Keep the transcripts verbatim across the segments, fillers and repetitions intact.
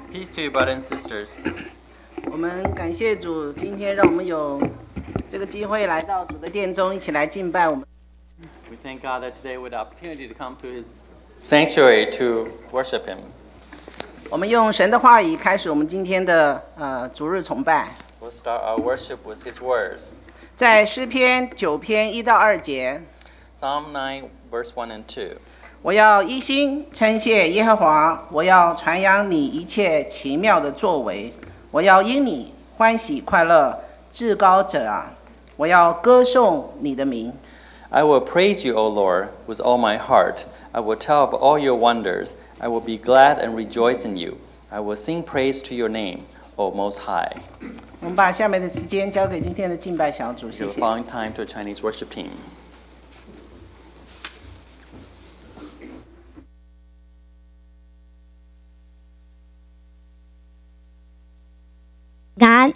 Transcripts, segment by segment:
Peace to you, brothers and sisters. 我们感谢主，今天让我们有这个机会来到主的殿中，一起来敬拜我们。 We thank God that today we had the opportunity to come to His sanctuary to worship Him. 我们用神的话语开始我们今天的呃主日崇拜。 We'll start our worship with His words. 在诗篇九篇一到二节。 Psalm nine, verse one and two. 我要一心称谢耶和华，我要传扬你一切奇妙的作为，我要因你欢喜快乐，至高者啊，我要歌颂你的名。 I will praise you, O Lord, with all my heart. I will tell of all your wonders. I will be glad and rejoice in you. I will sing praise to your name, O Most High. 我们把下面的时间交给今天的敬拜小组，谢 Give 谢。 the following time to a Chinese worship team. 感恩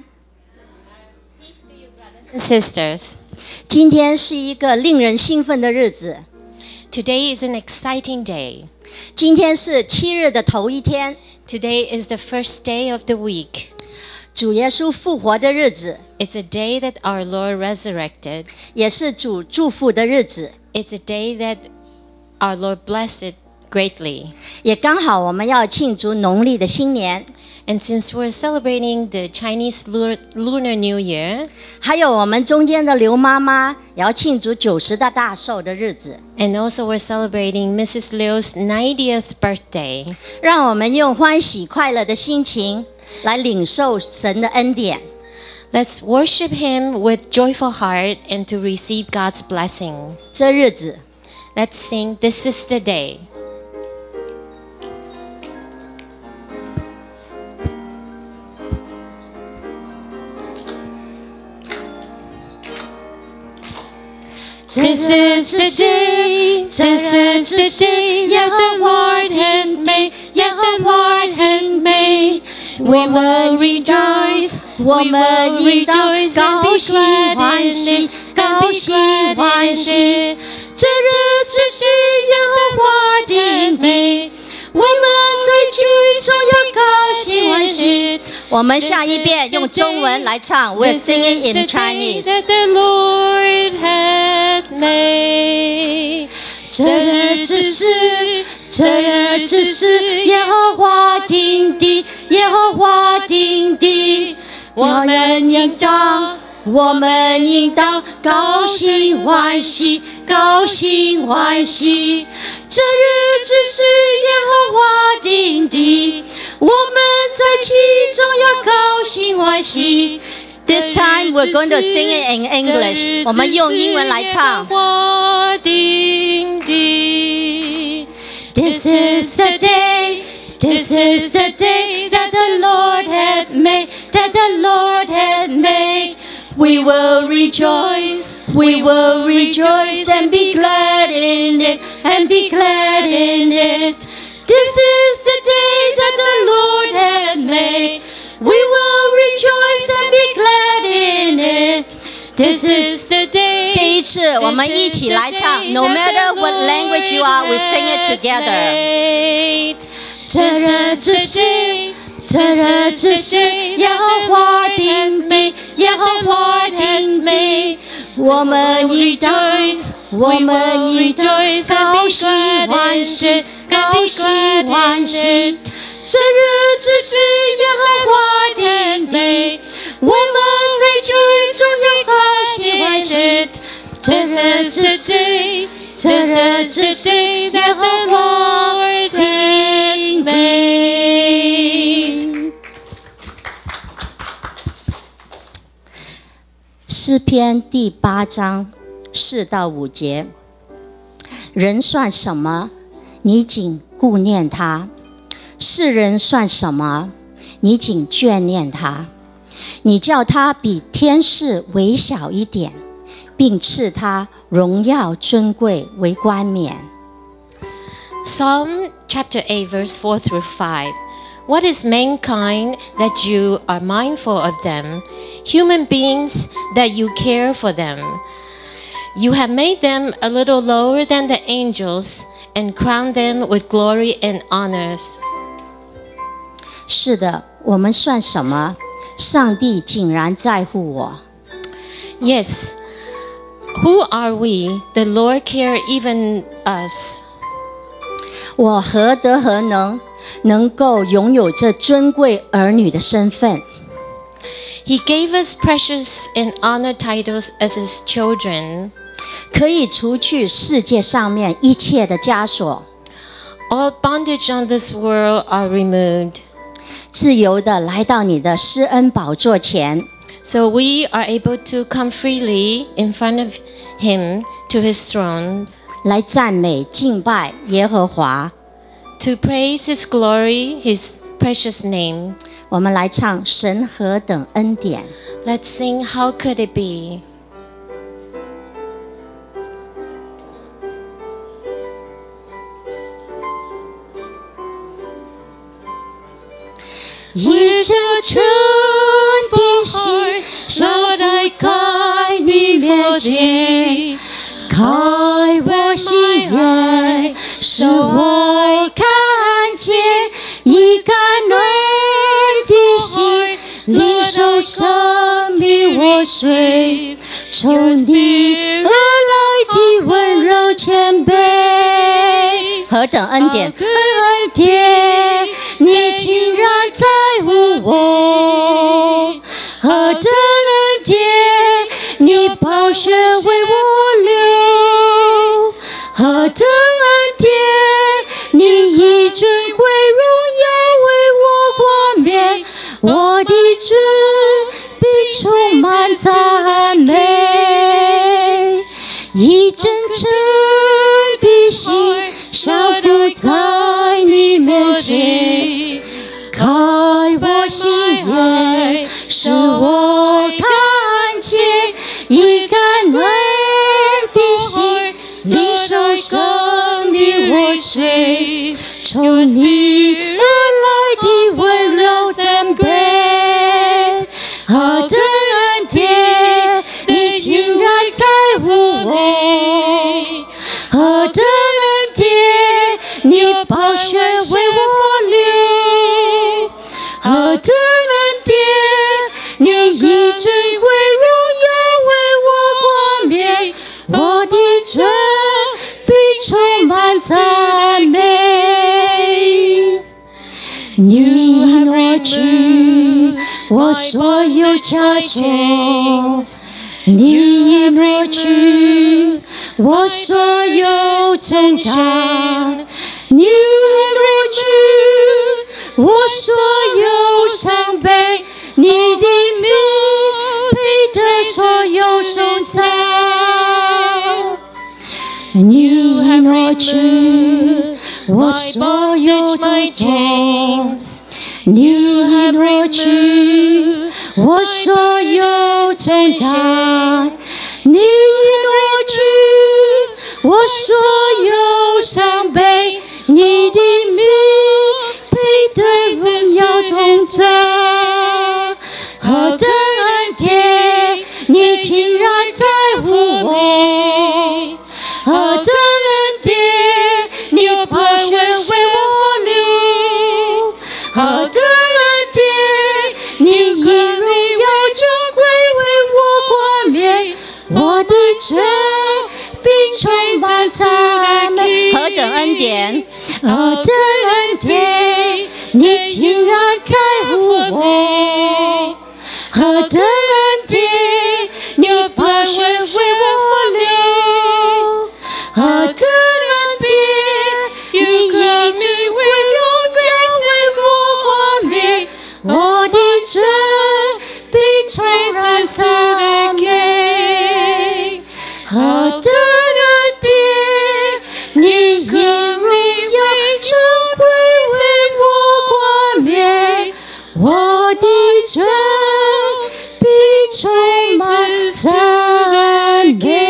Sisters, 今天是一个令人兴奋的日子， today is an exciting day. 今天是七日的头一天， Today is the first day of the week. 主耶稣复活的日子， It's a day that our Lord resurrected. 也是主祝福的日子， It's a day that our Lord blessed greatly. 也刚好我们要庆祝农历的新年， And since we're celebrating the Chinese Lunar, Lunar New Year, 还有我们中间的刘妈妈也要庆祝九十的大寿的日子， and also we're celebrating Missus Liu's ninetieth birthday. 让我们用欢喜快乐的心情来领受神的恩典。 Let's worship Him with joyful heart and to receive God's blessings. 这日子 Let's sing This is the Day. This is the day, this is the day that the Lord hath made, that the Lord hath made. We will rejoice, we will rejoice and be glad in it, and be glad in it. 这日子是耶和华的美，我们在其中要高兴欢喜。 我们下一遍用中文来唱 We're singing in Chinese. That the Lord hath made. 这日子是，这日子是耶和华定的，耶和华定的。我们应当，我们应当高兴欢喜，高兴欢喜。这日子是耶和华定的，我们在其中要高兴欢喜。 This time we're going to sing it in English. 我们用英文来唱。 This is the day, this is the day that the Lord hath made, that the Lord hath made. We will rejoice, we will rejoice and be glad in it, and be glad in it. This is the day that the Lord hath made. We will rejoice and be glad in it. This is the day. 这一次我们一起来唱 No matter what language you are, we sing it together. 这日子是，这日子是耶和华的美，耶和华的美。我们 rejoice, 我们 rejoice, 高兴欢喜，高兴欢喜。这日子是耶和华的美，我们在其中要高兴欢喜。这日子是，这日子是耶和华的美。 诗篇第八章四到五节，人算什么？你仅顾念他；世人算什么？你仅眷念他。你叫他比天使微小一点，并赐他荣耀尊贵为冠冕。 Psalm chapter eight, verse four through five. What is mankind that you are mindful of them? Human beings that you care for them. You have made them a little lower than the angels and crowned them with glory and honors. 是的，我们算什么？上帝竟然在乎我。 Yes, who are we? The Lord care even us. 我何德何能，能够拥有这尊贵儿女的身份？ He gave us precious and honored titles as His children. 可以除去世界上面一切的枷锁， All bondage on this world are removed. 自由的来到你的施恩宝座前， So we are able to come freely in front of Him to His throne, 来赞美敬拜耶和华。 to praise His glory, His precious name. 我们来唱神何等恩典。 Let's sing, How Could It Be? 一这真的心，消待在你面前，开我心眼，使我看见一个暖的心，领受生命活水，从你而来的温柔谦卑。 何等恩典！ 恩典，你竟然在乎我，何等恩典，你宝血为我流，何等恩典，你以尊贵荣耀为我冠冕，我的主必充满赞美，一真诚的心降服在你面前，开我心眼，使我看见一个暖的心，领受生命活水，从你而来的温柔赞美，何等恩典，你竟然在乎我，何等恩典，你宝血为我流，何等恩典，你以尊贵荣耀为我冠冕，我的主必充满赞美。你挪去我所有枷锁，你挪去我所有挣扎，你挪去我所有伤悲，你的名配得所有颂赞。你挪去我所有痛苦，你挪去我所有挣扎，你挪去我所有伤悲，你的名配得荣耀颂赞。何等恩典，你竟然在乎我，何等恩典，你宝血为我流，何等恩典，你以荣耀尊贵为我冠冕，我的主必充满赞美。 何等恩典！ 何等恩典，你竟然在乎我，何等恩典，你宝血为我流，何等恩典，你以尊贵荣耀为我冠冕，我的主必充满赞美。何等恩典，你以荣耀尊贵为我冠冕，我的主必充满赞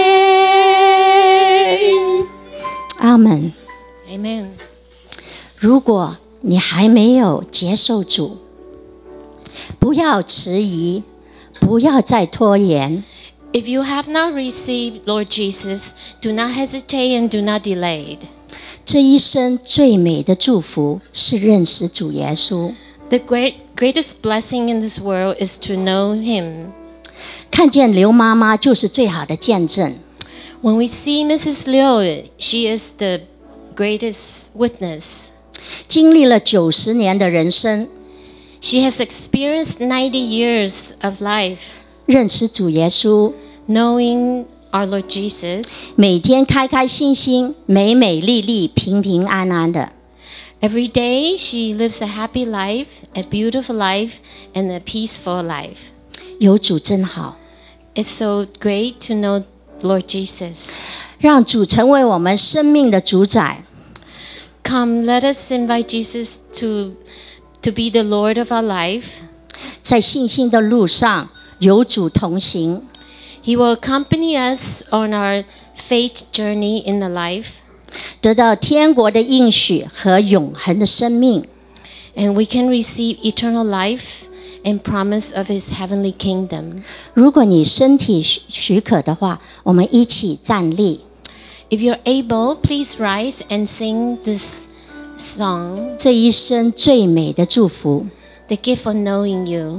美。 阿门。 Amen. 如果你还没有接受主，不要迟疑，不要再拖延。 If you have not received Lord Jesus, do not hesitate and do not delay. 这一生最美的祝福是认识主耶稣。 The great, greatest blessing in this world is to know Him. 看见刘妈妈就是最好的见证。 When we see Missus Liu, she is the greatest witness. 经历了九十年的人生， She has experienced ninety years of life, 认识主耶稣， knowing our Lord Jesus. 每天开开心心、美美丽丽、平平安安的。 Every day she lives a happy life, a beautiful life, and a peaceful life. 有主真好， It's so great to know Lord Jesus. 让主成为我们生命的主宰。 Come, let us invite Jesus to, to be the Lord of our life. 在信心的路上，有主同行， He will accompany us on our faith journey in the life, 得到天国的应许和永恒的生命。 and we can receive eternal life and promise of His heavenly kingdom. 如果你身体许许可的话，我们一起站立。 If you're able, please rise and sing this song, 这一生最美的祝福。 The Gift of Knowing You.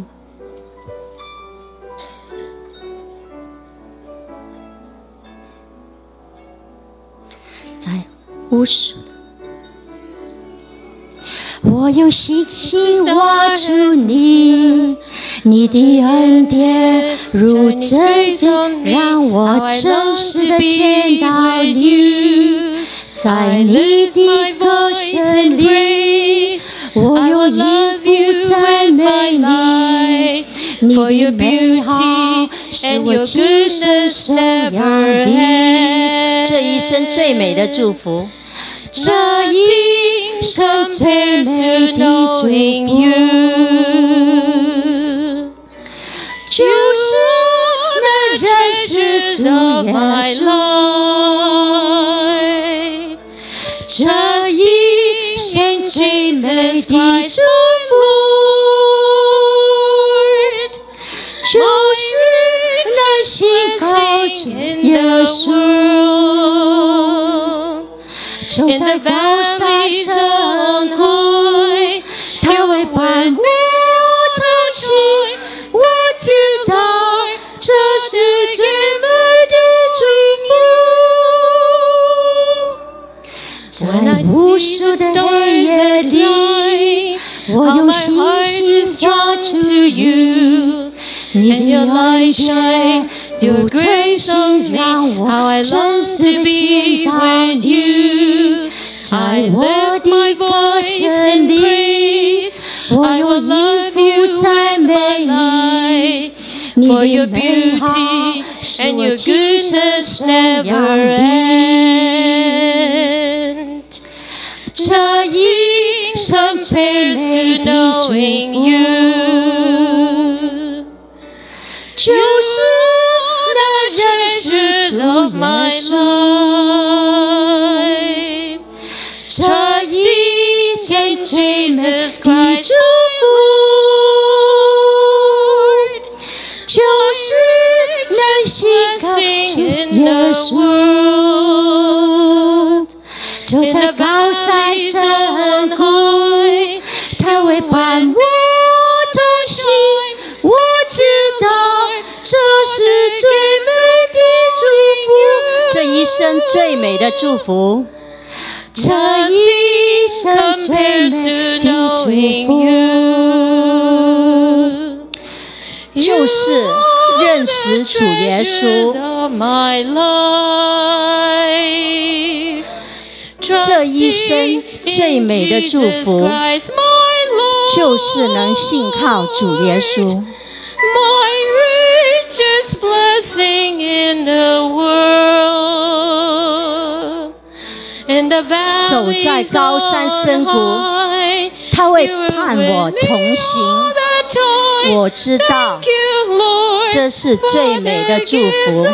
在无数，我用信心握住你，你的恩典如针针，让我真实的见到你，在你的歌声里，我用音符赞美你，你的美好是我今生所要的，这一生最美的祝福，这一生最美的祝福，就是能认识主耶稣，这一生最美的祝福，就是能信靠主耶稣。走在高山上海，他为伴我同行，我知道这是最美的祝福。在无数的黑夜里，我用信心抓住你，你的恩典有推心让我真实地见到你。在我的歌声里，我用音符赞美你，你的美好是我今生所要的。这一生最美的祝福，就是能认识主耶稣。这一生最美的祝福，就是能信靠主耶稣。走在高山深海，他为伴我同行，我知道这是最美的祝福，这一生最美的祝福。这一生最美的祝福，就是认识主耶稣。这一生最美的祝福，就是能信靠主耶稣。走在高山深谷，他会伴我同行，我知道这是最美的祝福。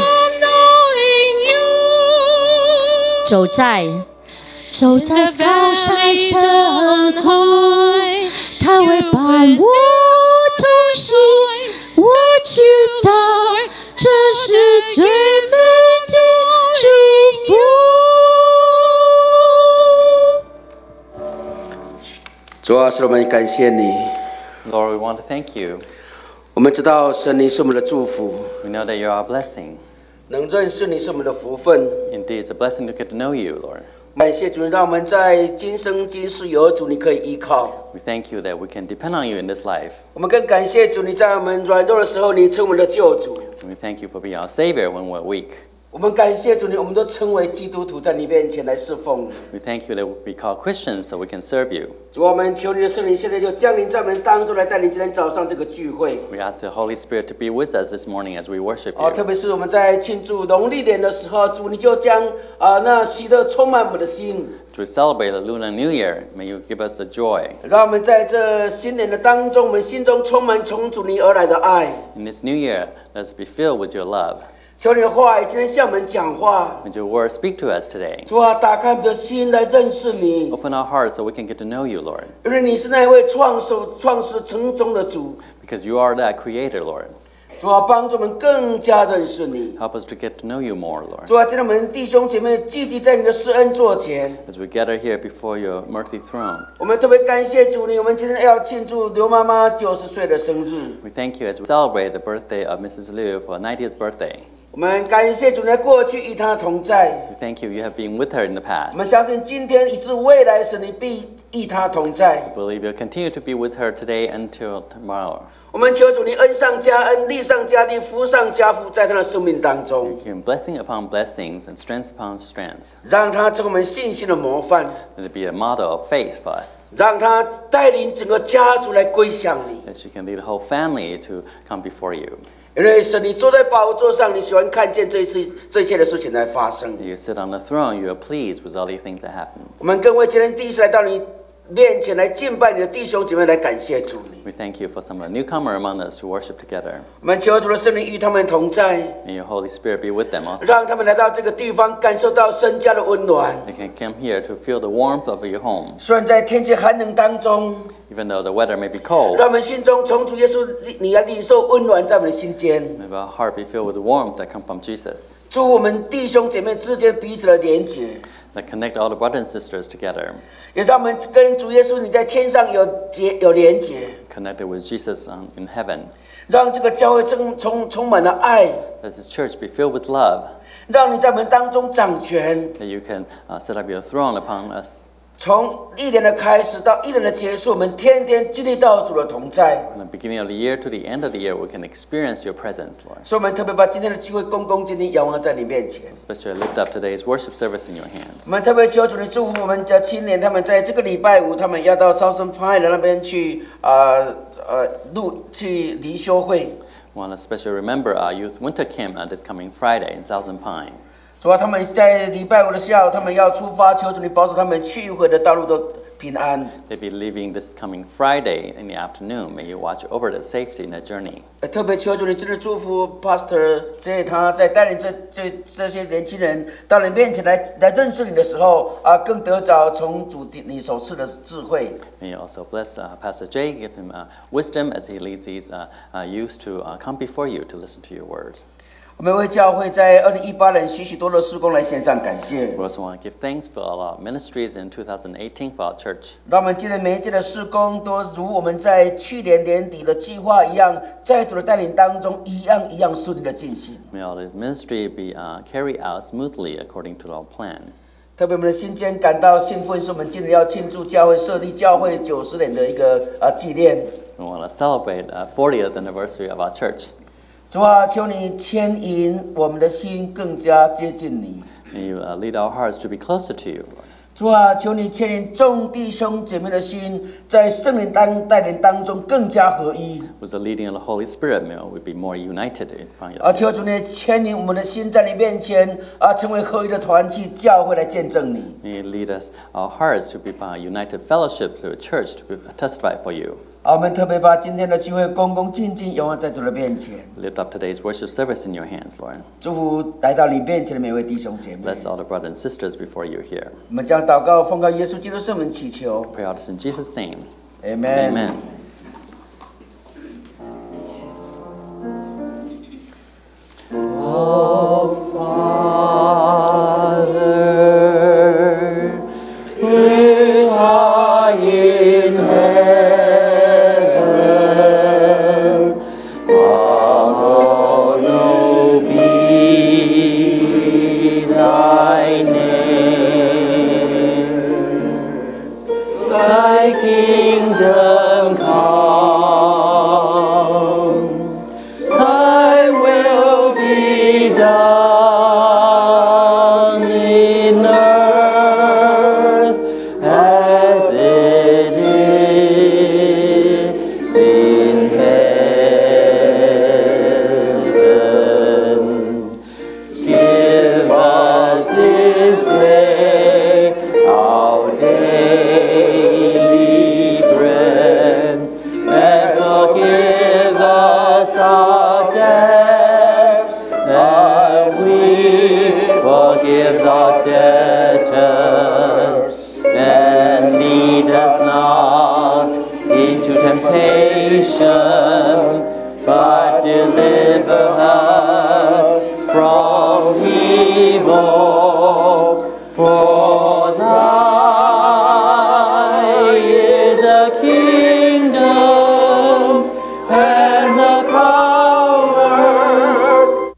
走在走在高山深谷，他会伴我同行，我知道这是最美的祝福。 主啊，是我们感谢你， Lord, we want to thank you. 我们知道神你是我们的祝福， We know that you're our blessing. 能认识你是我们的福分。 Indeed, it's a blessing to get to know you, Lord. 感谢主，让我们在今生今世有主你可以依靠。 We thank you that we can depend on you in this life. 我们更感谢主，你在我们软弱的时候，你成我们的救主。 And we thank you for being our Savior when we're weak. 我们感谢主，你我们都称为基督徒，在你面前来侍奉你。 We thank you that we call Christians so we can serve you. 主，我们求你的圣灵现在就降临在我们当中，来带领今天早上这个聚会。 We ask the Holy Spirit to be with us this morning as we worship 哦，特 you. 别是我们在庆祝农历年的时候，主你就将啊、那喜乐充满我们的心， To celebrate the Lunar New Year, may you give us the joy. 让我们在这新年的当中，我们心中充满从主你而来的爱。 In this new year, let's be filled with your love. 求你的话语今天向我们讲话， May your word speak to us today. 主啊，打开我们的心来认识你， Open our hearts so we can get to know you, Lord. 因为你是那位创守、创始成终的主。 Because you are that creator, Lord. 主啊，帮助我们更加认识你。 Help us to get to know you more, Lord. 主啊，今天我们弟兄姐妹聚集在你的施恩座前， As we gather here before your mercy throne, 我们特别感谢主你，我们今天要庆祝刘妈妈九十岁的生日。 we thank you as we celebrate the birthday of Missus Liu for her ninetieth birthday. 我们感谢主，在过去与他同在。 We thank you, you have been with her in the 我们 past. 相信今天以至未来时，你必与他同在。 We believe you'll continue to be with her today until tomorrow. 我们求主你恩上加恩，利上加利，福上加福，在他的生命当中， You give blessing upon blessings and strength upon strength. 让他成为我们信心的模范， Let it be a model of faith for us. 让他带领整个家族来归向你。 That she can lead the whole family to come before you. 因为神，你坐在宝座上，你喜欢看见这一次这一切的事情来发生。 You sit on the throne, you are pleased with all the things that happen. 我们更为今天第一次来到你面前来敬拜你的弟兄姐妹，来感谢主你。 We thank you for some of the newcomer among us to worship together. 我们求主的圣灵与他们同在， May your Holy Spirit be with them also. 让他们来到这个地方，感受到神家的温暖。 They can come here to feel the warmth of your home. 虽然在天气寒冷当中， Even though the weather may be cold, 让我们心中从主耶稣，你要领受温暖在我们的心间。 may our heart be filled with the warmth that comes from Jesus. 祝我们弟兄姐妹之间彼此的连结， That connect all the brothers and sisters together. 也让我们跟主耶稣你在天上有结有连结， Connected with Jesus um, in heaven. 让这个教会充充充满了爱， Let this church be filled with love. 让你在我们当中掌权。 That you can uh, set up your throne upon us. 从一年的开始到一年的结束，我们天天经历到主的同在。 From the beginning of the year to the end of the year, we can experience your presence, Lord. 所以我们特别把今天的机会恭恭敬敬仰望在你面前。 Especially lift up today's worship service in your 我 hands. 们特别求主你祝福我们的青年，他们在这个礼拜五，他们要到 Southern Pine 那边去呃呃录去灵修会。 We want to especially remember our youth winter camp uh, this coming Friday in Thousand Pine. 主啊，他们在礼拜五的下午，他们要出发，求主你保守他们去回的道路都平安。 They'll be leaving this coming Friday in the afternoon. May you watch over their safety in their journey. 呃特别求主你真的祝福 Pastor J 他在带领这这这些年轻人到你面前来来认识你的时候啊，更得着从主你所赐的智慧。 May you also bless uh, Pastor Jay, give him uh, wisdom as he leads these uh, uh, youth to uh, come before you to listen to your words. 我们为教会在二零一八年许许多多的事工来献上感谢。 We also want to give thanks for all our ministries in two thousand eighteen for our church. 让我们今年每一届的事工都如我们在去年年底的计划一样，在主的带领当中一样一样顺利的进行。 May all the ministry be uh, carried out smoothly according to our plan. 特别我们的心间感到兴奋，是我们今年要庆祝教会设立教会九十年的一个啊纪念。 We want to celebrate uh, fortieth anniversary of our church. 主啊，求你牵引我们的心更加接近你。 May you uh, lead our hearts to be closer to you, Lord. 主啊，求你牵引众弟兄姐妹的心，在圣灵当带领当中更加合一。 With the leading of the Holy Spirit, may we be more united in front 啊， of 求 you. 主你牵引我们的心，在你面前啊，成为合一的团契，教会来见证你。 May you lead us, our hearts, to be a united fellowship to a church to be, testify for you. 啊，我们特别把今天的机会恭恭敬敬仰望在主的面前， Lift up today's worship service in your hands, Lord. 祝福来到你面前的每位弟兄姐妹。 Bless all the brothers and sisters before you here. 我们将祷告奉告耶稣基督圣名祈求 Pray all this in Jesus' name. ，Amen。 Amen. Father, who art in heaven, in heaven. Give us this day our daily bread, and forgive us our debts, as we forgive our debtors. And lead us not into temptation, but deliver us from evil. For thine is the kingdom and the power.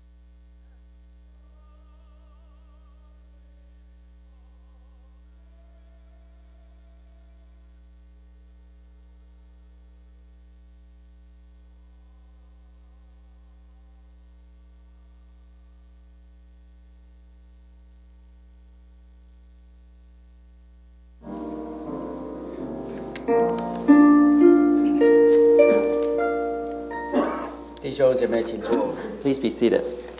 弟兄姐妹，请坐。 Please be seated.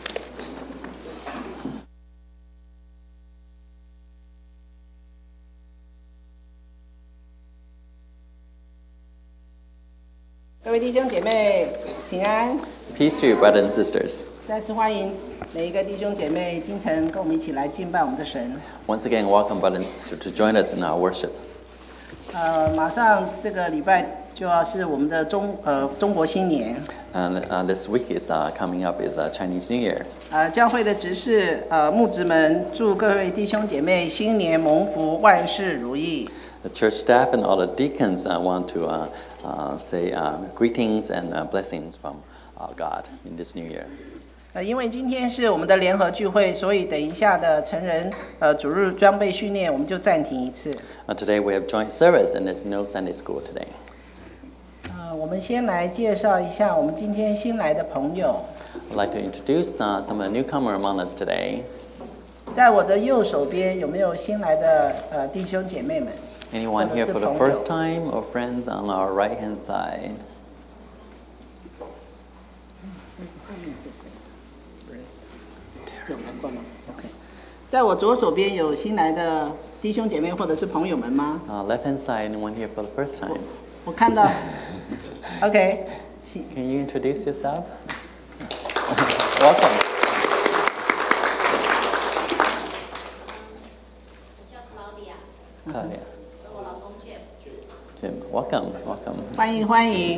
各位弟兄姐妹平安， Peace to you, brothers and sisters. 再次欢迎每一个弟兄姐妹今晨跟我们一起来敬拜我们的神。 Once again, welcome, brothers and sisters, to join us in our worship. 呃，马上这个礼拜就要是我们的中呃中国新年， And uh, this week is uh, coming up is uh, Chinese New Year. 呃，教会的执事呃牧职们祝各位弟兄姐妹新年蒙福，万事如意。 The church staff and all the deacons uh, want to uh, uh, say uh, greetings and uh, blessings from uh, God in this new year. 呃，因为今天是我们的联合聚会，所以等一下的成人呃主日装备训练我们就暂停一次。 Uh, today we have joint service and there's no Sunday school today. 呃，我们先来介绍一下我们今天新来的朋友。 I'd like to introduce uh, some of the newcomer among us today. 在我的右手边有没有新来的呃弟兄姐妹们？ Anyone here for the first time or friends on our right hand side? 在我左手边有新来的弟兄姐妹或者是朋友们吗？ Uh, left hand side, anyone here for the first time? 我看到 ，OK， 请 Can you introduce yourself? Welcome. 我叫 Claudia， Claudia. 我老公 Jim。 Jim, welcome, welcome. 欢迎欢迎。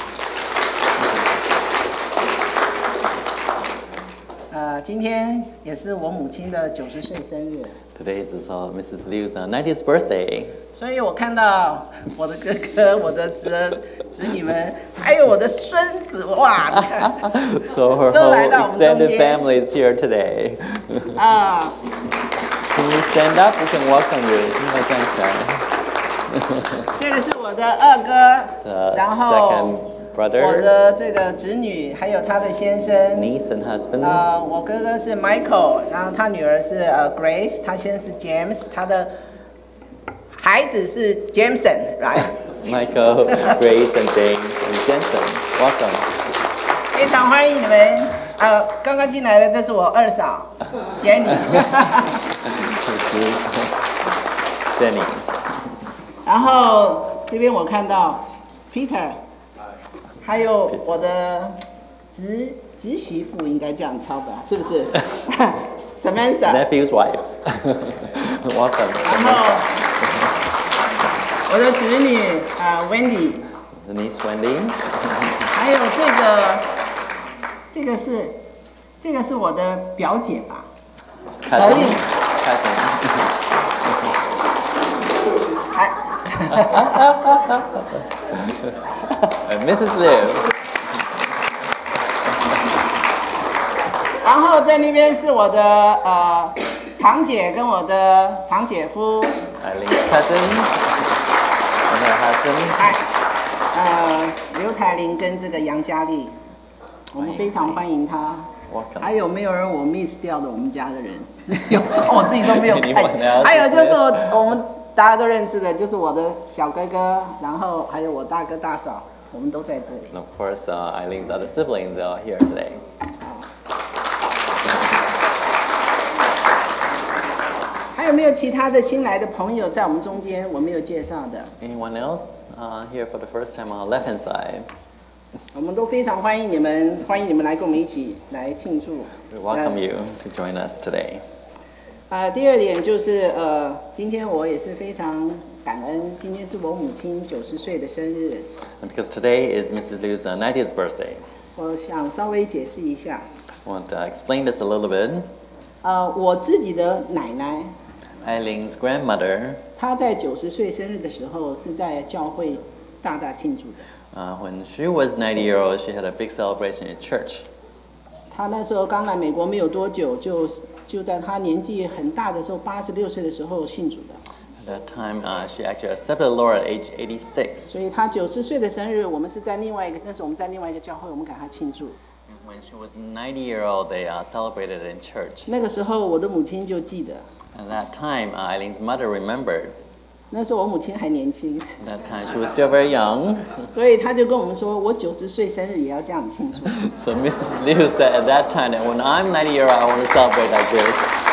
呃，今天也是我母亲的九十岁生日， Today is uh, Missus Liu's uh, ninetieth birthday. 所以我看到我的哥哥、我的侄儿、侄女们，还有我的孙子，哇，你看 So her 都 whole 来到我们中 extended 间 family is here today. 啊。 Can you stand up? We can welcome you. 应该站起来。 这个是我的二哥， The 然 second 后 brother, 我的这个侄女，还有他的先生。 niece and husband. 呃，我哥哥是 Michael，然后他女儿是呃 Grace，他先生是 James，他的孩子是 Jameson，right？ Michael, Grace, and James, and Jensen. Welcome. 非常欢迎你们。呃，刚刚进来的这是我二嫂 Jenny。 Jenny. 然后这边我看到 Peter， 还有我的侄侄媳妇，应该这样抄吧，是不是？Samantha。 Nephew's wife. Welcome. 然后我的侄女啊、呃、Wendy， The niece Wendy. 还有这个这个是这个是我的表姐吧？ Cousin. Cousin. 还 And Missus Liu. 然后在那边是我的呃堂姐跟我的堂姐夫， Eileen's cousin. And her husband. 哎，呃刘台玲跟这个杨嘉丽，我们非常欢迎她。 Welcome. 还有没有人我 miss 掉的我们家的人？有时候我自己都没有看 Anyone else 还有就是 is 我我们大家都认识的，就是我的小哥哥，然后还有我大哥大嫂， 我们都在这里。 And of course, uh, Eileen's other siblings are here today. 还有没有其他的新来的朋友在我们中间我没有介绍的？ Anyone else uh, here for the first time on the left-hand side? 我们都非常欢迎你们，欢迎你们来跟我们一起来庆祝。 We welcome you to join us today. 呃，第二点就是呃，今天我也是非常感恩，今天是我母亲九十岁的生日。 And because today is Missus Liu's uh, ninetieth birthday, 我想稍微解释一下， I want to explain this a little bit. 呃，我自己的奶奶， Eileen's grandmother, 她在九十岁生日的时候是在教会大大庆祝的。 uh, when she was ninety years old, she had a big celebration in church. 她那时候刚来美国没有多久，就就在她年纪很大的时候，八十六岁的时候信主的。 At that time, uh, she actually accepted the Lord at age eighty-six. 所以她九十岁的生日，我们是在另外一个，那时候我们在另外一个教会，我们给她庆祝。 When she was ninety years old, they uh, celebrated in church. 那个时候我的母亲就记得， At that time, uh, Eileen's mother remembered. 那时候我母亲还年轻， At that time, she was still very young. 所以她就跟我们说，我九十岁生日也要这样庆祝。 So Missus Liu said at that time that when I'm ninety years old, I want to celebrate like this.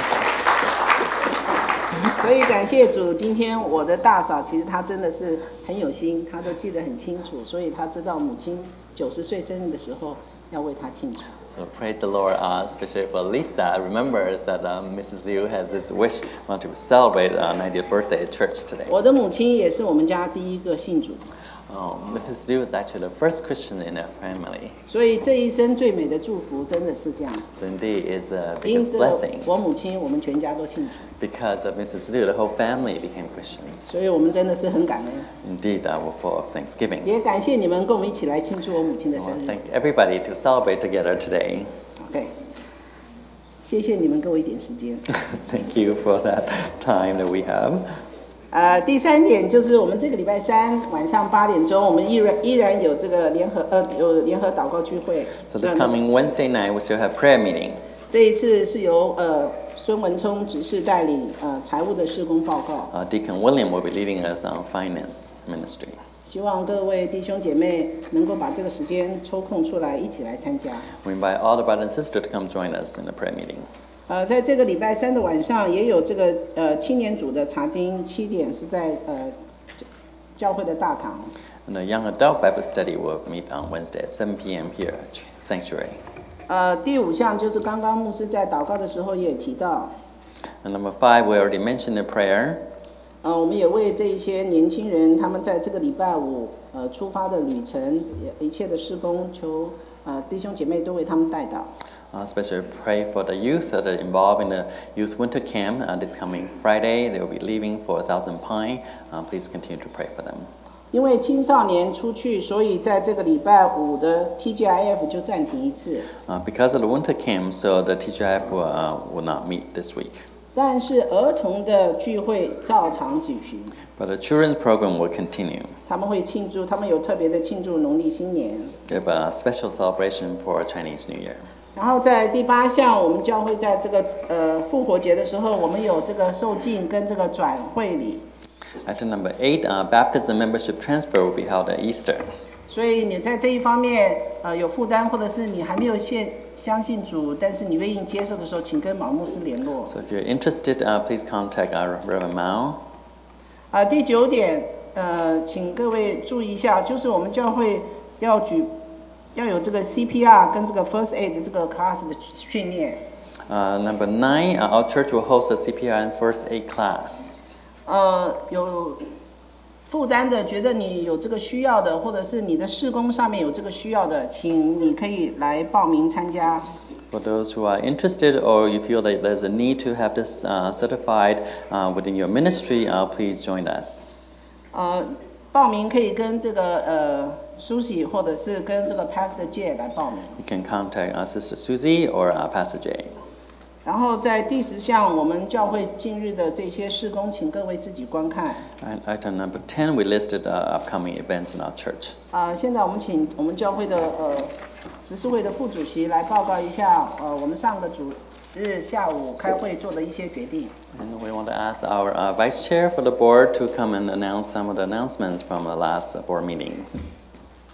所以感谢主，今天我的大嫂其实她真的是很有心，她都记得很清楚，所以她知道母亲九十岁生日的时候要为她庆祝。 So praise the Lord, uh, especially for Lisa, remembers that um, Missus Liu has this wish want to celebrate uh, ninetieth birthday at church today. 我的母亲也是我们家第一个信主， Um, Missus Liu is actually the first Christian in our family. 所以这一生最美的祝福真的是这样子。 So indeed, it's the 因 biggest 着 blessing. 我母亲，我们全家都信主， Because of Missus Liu, the whole family became Christians. 所以我们真的是很感恩， Indeed, uh, we're full of thanksgiving. 也感谢你们跟我们一起来庆祝我母亲的 I 生 want to 日。 thank everybody to celebrate together today. OK， 谢谢你们给我一点时间。 Thank you for that time that we have. 呃，第三点就是我们这个礼拜三晚上八点钟，我们依然依然有这个联合呃有联合祷告聚会。 So this coming Wednesday night, we still have prayer meeting. 这一次是由呃孙文聪执事带领呃财务的事工报告， Uh, Deacon William will be leading us on finance ministry. 希望各位弟兄姐妹能够把这个时间抽空出来一起来参加。 We invite all the brothers and sisters to come join us in the prayer meeting. 呃，在这个礼拜三的晚上也有这个呃青年组的查经，七点是在呃教会的大堂。 And the young adult Bible study will meet on Wednesday at seven p.m. here at Sanctuary. 呃，第五项就是刚刚牧师在祷告的时候也提到， And number five, we already mentioned in prayer. 呃，我们也为这一些年轻人他们在这个礼拜五呃出发的旅程，也一切的事工，求呃弟兄姐妹都为他们代祷。 Uh, especially pray for the youth that are involved in the youth winter camp uh, this coming Friday. They will be leaving for Thousand Pine. Uh, please continue to pray for them. 因为青少年出去，所以在这个礼拜五的 T G I F 就暂停一次。 Uh, because of the winter camp, so the T G I F will, uh, will not meet this week. 但是儿童的聚会照常举行， But the children's program will continue. 他们会庆祝，他们有特别的庆祝农历新年。 We have a special celebration for Chinese New Year. 然后在第八项，我们教会在这个呃复活节的时候，我们有这个受浸跟这个转会礼。 Item number eight, uh, baptism membership transfer will be held at Easter. 所以你在这一方面呃有负担，或者是你还没有信相信主，但是你愿意接受的时候，请跟马牧师联络。 So if you're interested, uh, please contact our Reverend Mao. 啊、第九点，呃，请各位注意一下，就是我们教会要举要有这个 C P R 跟这个 First Aid 的这个 class 的训练。 Uh, number nine, uh, our church will host a C P R and first aid class. 呃，有负担的，觉得你有这个需要的，或者是你的事工上面有这个需要的，请你可以来报名参加。 For those who are interested or you feel that there's a need to have this uh, certified uh, within your ministry, uh, please join us. 呃，报名可以跟这个呃苏喜，或者是跟这个 Pastor J 来报名。 You can contact uh, Sister Susie or uh, Pastor Jay. 然后在第十项，我们教会近日的这些事工，请各位自己观看。 And item number ten, we listed uh, upcoming events in our church. 啊、现在我们请我们教会的呃执事会的副主席来报告一下，呃，我们上个主日下午开会做的一些决定。 And we want to ask our uh, vice chair for the board to come and announce some of the announcements from the last uh, board meetings.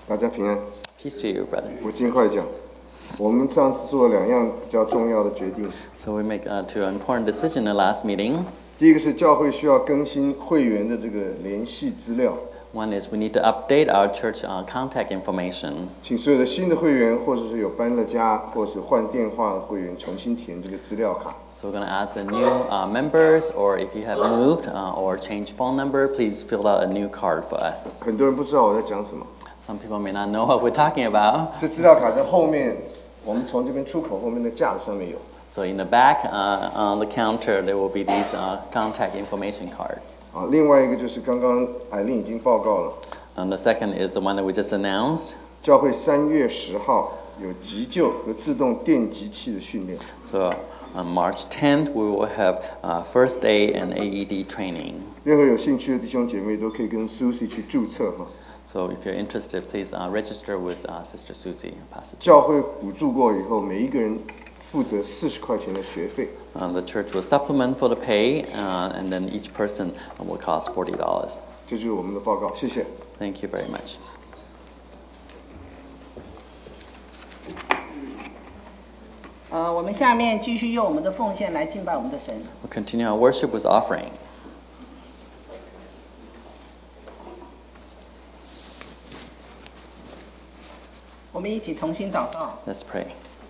大家平安。 Peace to you, brothers. 我尽快讲。我们上次做了两样比较重要的决定。 So we make uh, two important decisions in the last meeting. 第一个是教会需要更新会员的这个联系资料。 One is we need to update our church uh, contact information. 请所有的新的会员，或者是有搬了家，或是换电话的会员，重新填这个资料卡。 So we're going to ask the new uh, members, or if you have moved uh, or changed phone number, please fill out a new card for us. 很多人不知道我在讲什么。 Some people may not know what we're talking about. 这资料卡在后面，我们从这边出口后面的架子上面有。 So in the back uh, on the counter, there will be these uh, contact information card. 啊，另外一个就是刚刚艾琳已经报告了， And the second is the one that we just announced. 教会三月十号有急救和自动电击器的训练。 So on March tenth, we will have uh, first aid and A E D training. 任何有兴趣的弟兄姐妹都可以跟 Susie 去注册哈。 So if you're interested, please uh, register with uh, Sister Susie, Pastor. 教会补助过以后，每一个人负责四十块钱的学费。 Uh, the church will supplement for the pay, uh, and then each person will cost forty dollars. 这就是我们的报告，谢谢。 Thank you very much. 呃，我们下面继续用我们的奉献来敬拜我们的神。 We'll continue our worship with offering. 我们一起同心祷告。 Let's pray.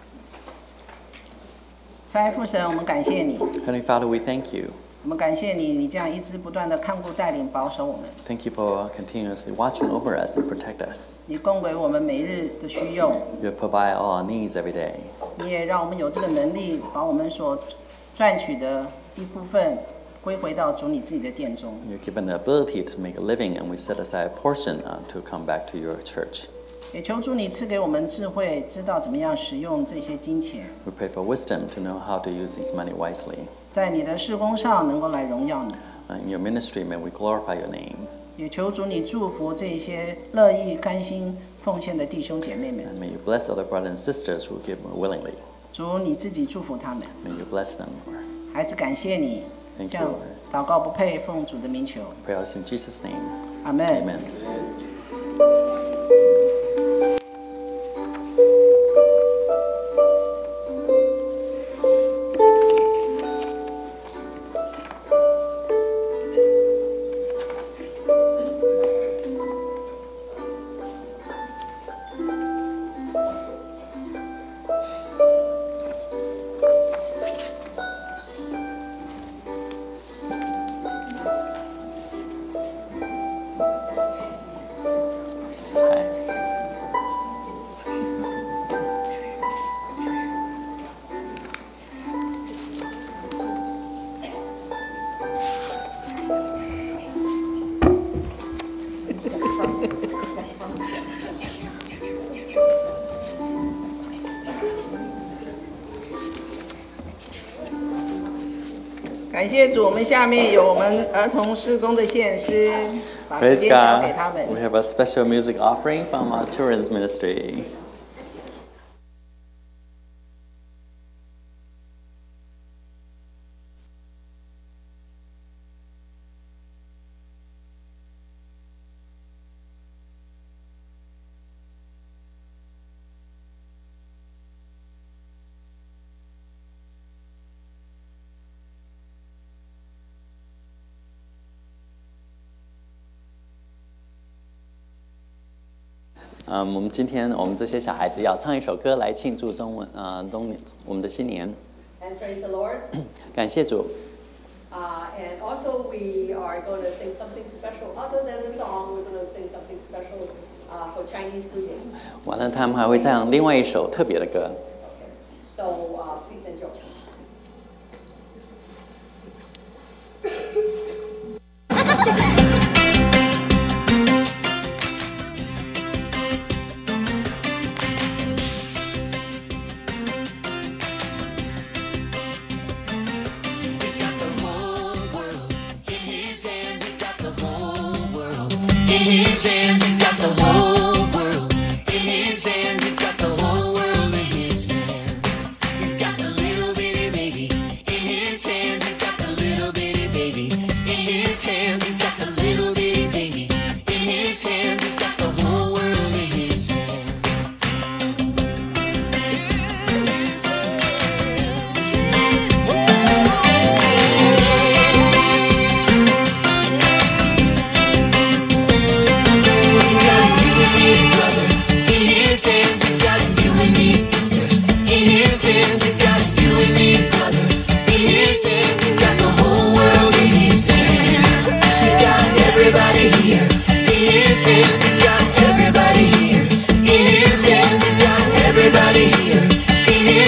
慈爱父神，我们感谢你， Heavenly Father, we thank you. 我们感谢你，你这样一直不断的看顾、带领、保守我们， Thank you for continuously watching over us and protect us. 你供给我们每日的需用， You provide all our needs every day. 你也让我们有这个能力，把我们所赚取的一部分归回到主你自己的殿中。 You're given the ability to make a living, and we set aside a portion uh, to come back to your church. 也求主你赐给我们智慧，知道怎么样使用这些金钱， We pray for wisdom to know how to use this money wisely. 在你的事工上能够来荣耀你。 Uh, in your ministry, may we glorify your name. 也求主你祝福这些乐意甘心奉献的弟兄姐妹们， And may you bless other brothers and sisters who give willingly. 主你自己祝福他们。 May you bless them, Lord. 孩子感谢你， Thank 这 you, 样 Lord. 祷告不配，奉主的名求， Pray us in Jesus' name. 阿门。 Amen. 感谢主，我们下面有我们儿童施工的献诗，把时 Praise 间交给他 God. 们。 We have a special music offering from our children's ministry. Um, 我们今天我们这些小孩子要唱一首歌来庆祝中文呃东年我们的新年。 And praise the Lord. 感谢主。 Uh, and also, we are going to sing something special. Other than the song, we're going to sing something special uh, for Chinese New Year. 完了，他们还会唱另外一首特别的歌。 So uh, please enjoy. his hands, he's got the whole world. In his hands, he's got the whole world in his hands. He's got the little bitty baby. In his hands, he's got the little bitty baby. In his hands, he's got the little bitty baby. In his hands, he's got the whole world in his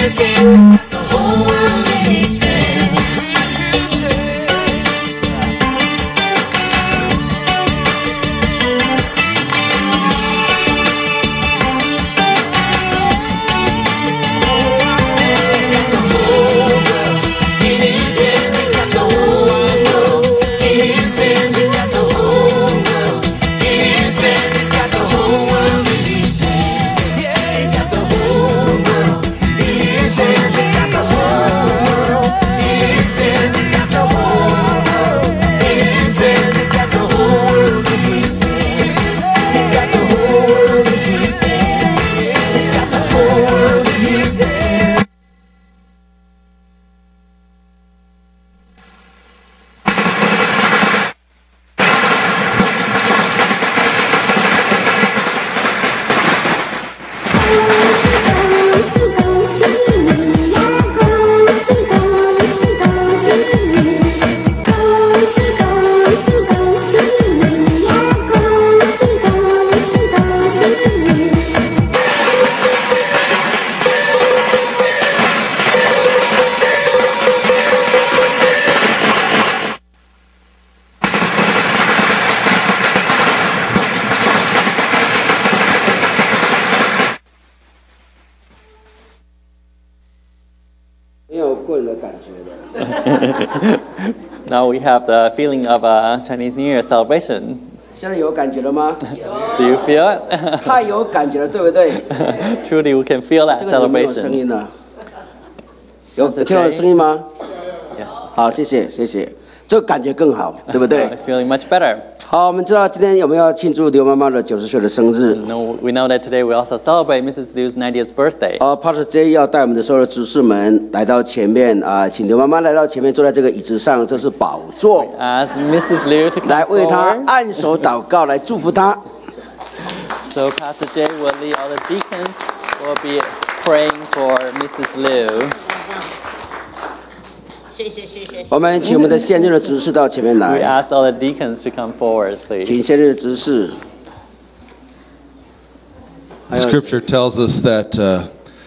his hands, the whole world in his hands. Now we have the feeling of a Chinese New Year celebration. 现在有感觉了吗？ Do you feel it? 太有感觉了，对不对？ Truly, we can feel that 这个有没有声 celebration. 音呢？有听到声音吗？ Yes. 好，谢谢谢谢，这个感觉更好，对不对？ It's feeling much better. 好，我们知道今天有没有要庆祝刘妈妈的九十岁的生日？ No, we know that today we also celebrate Missus Liu's ninetieth birthday. 哦 ，Pastor J 要带我们的所有的执事们来到前面啊，请刘妈妈来到前面，坐在这个椅子上，这是宝座， Ask Missus Liu to 来 come 为她 forward. 按手祷告，来祝福她。 So Pastor Jay will lead all the deacons. Will be praying for Missus Liu. 谢谢谢谢。 我们请我们的现任的执事到前面 We 来， ask all the deacons to come forward, 请 please. 现任的执事。 Scripture tells us that uh,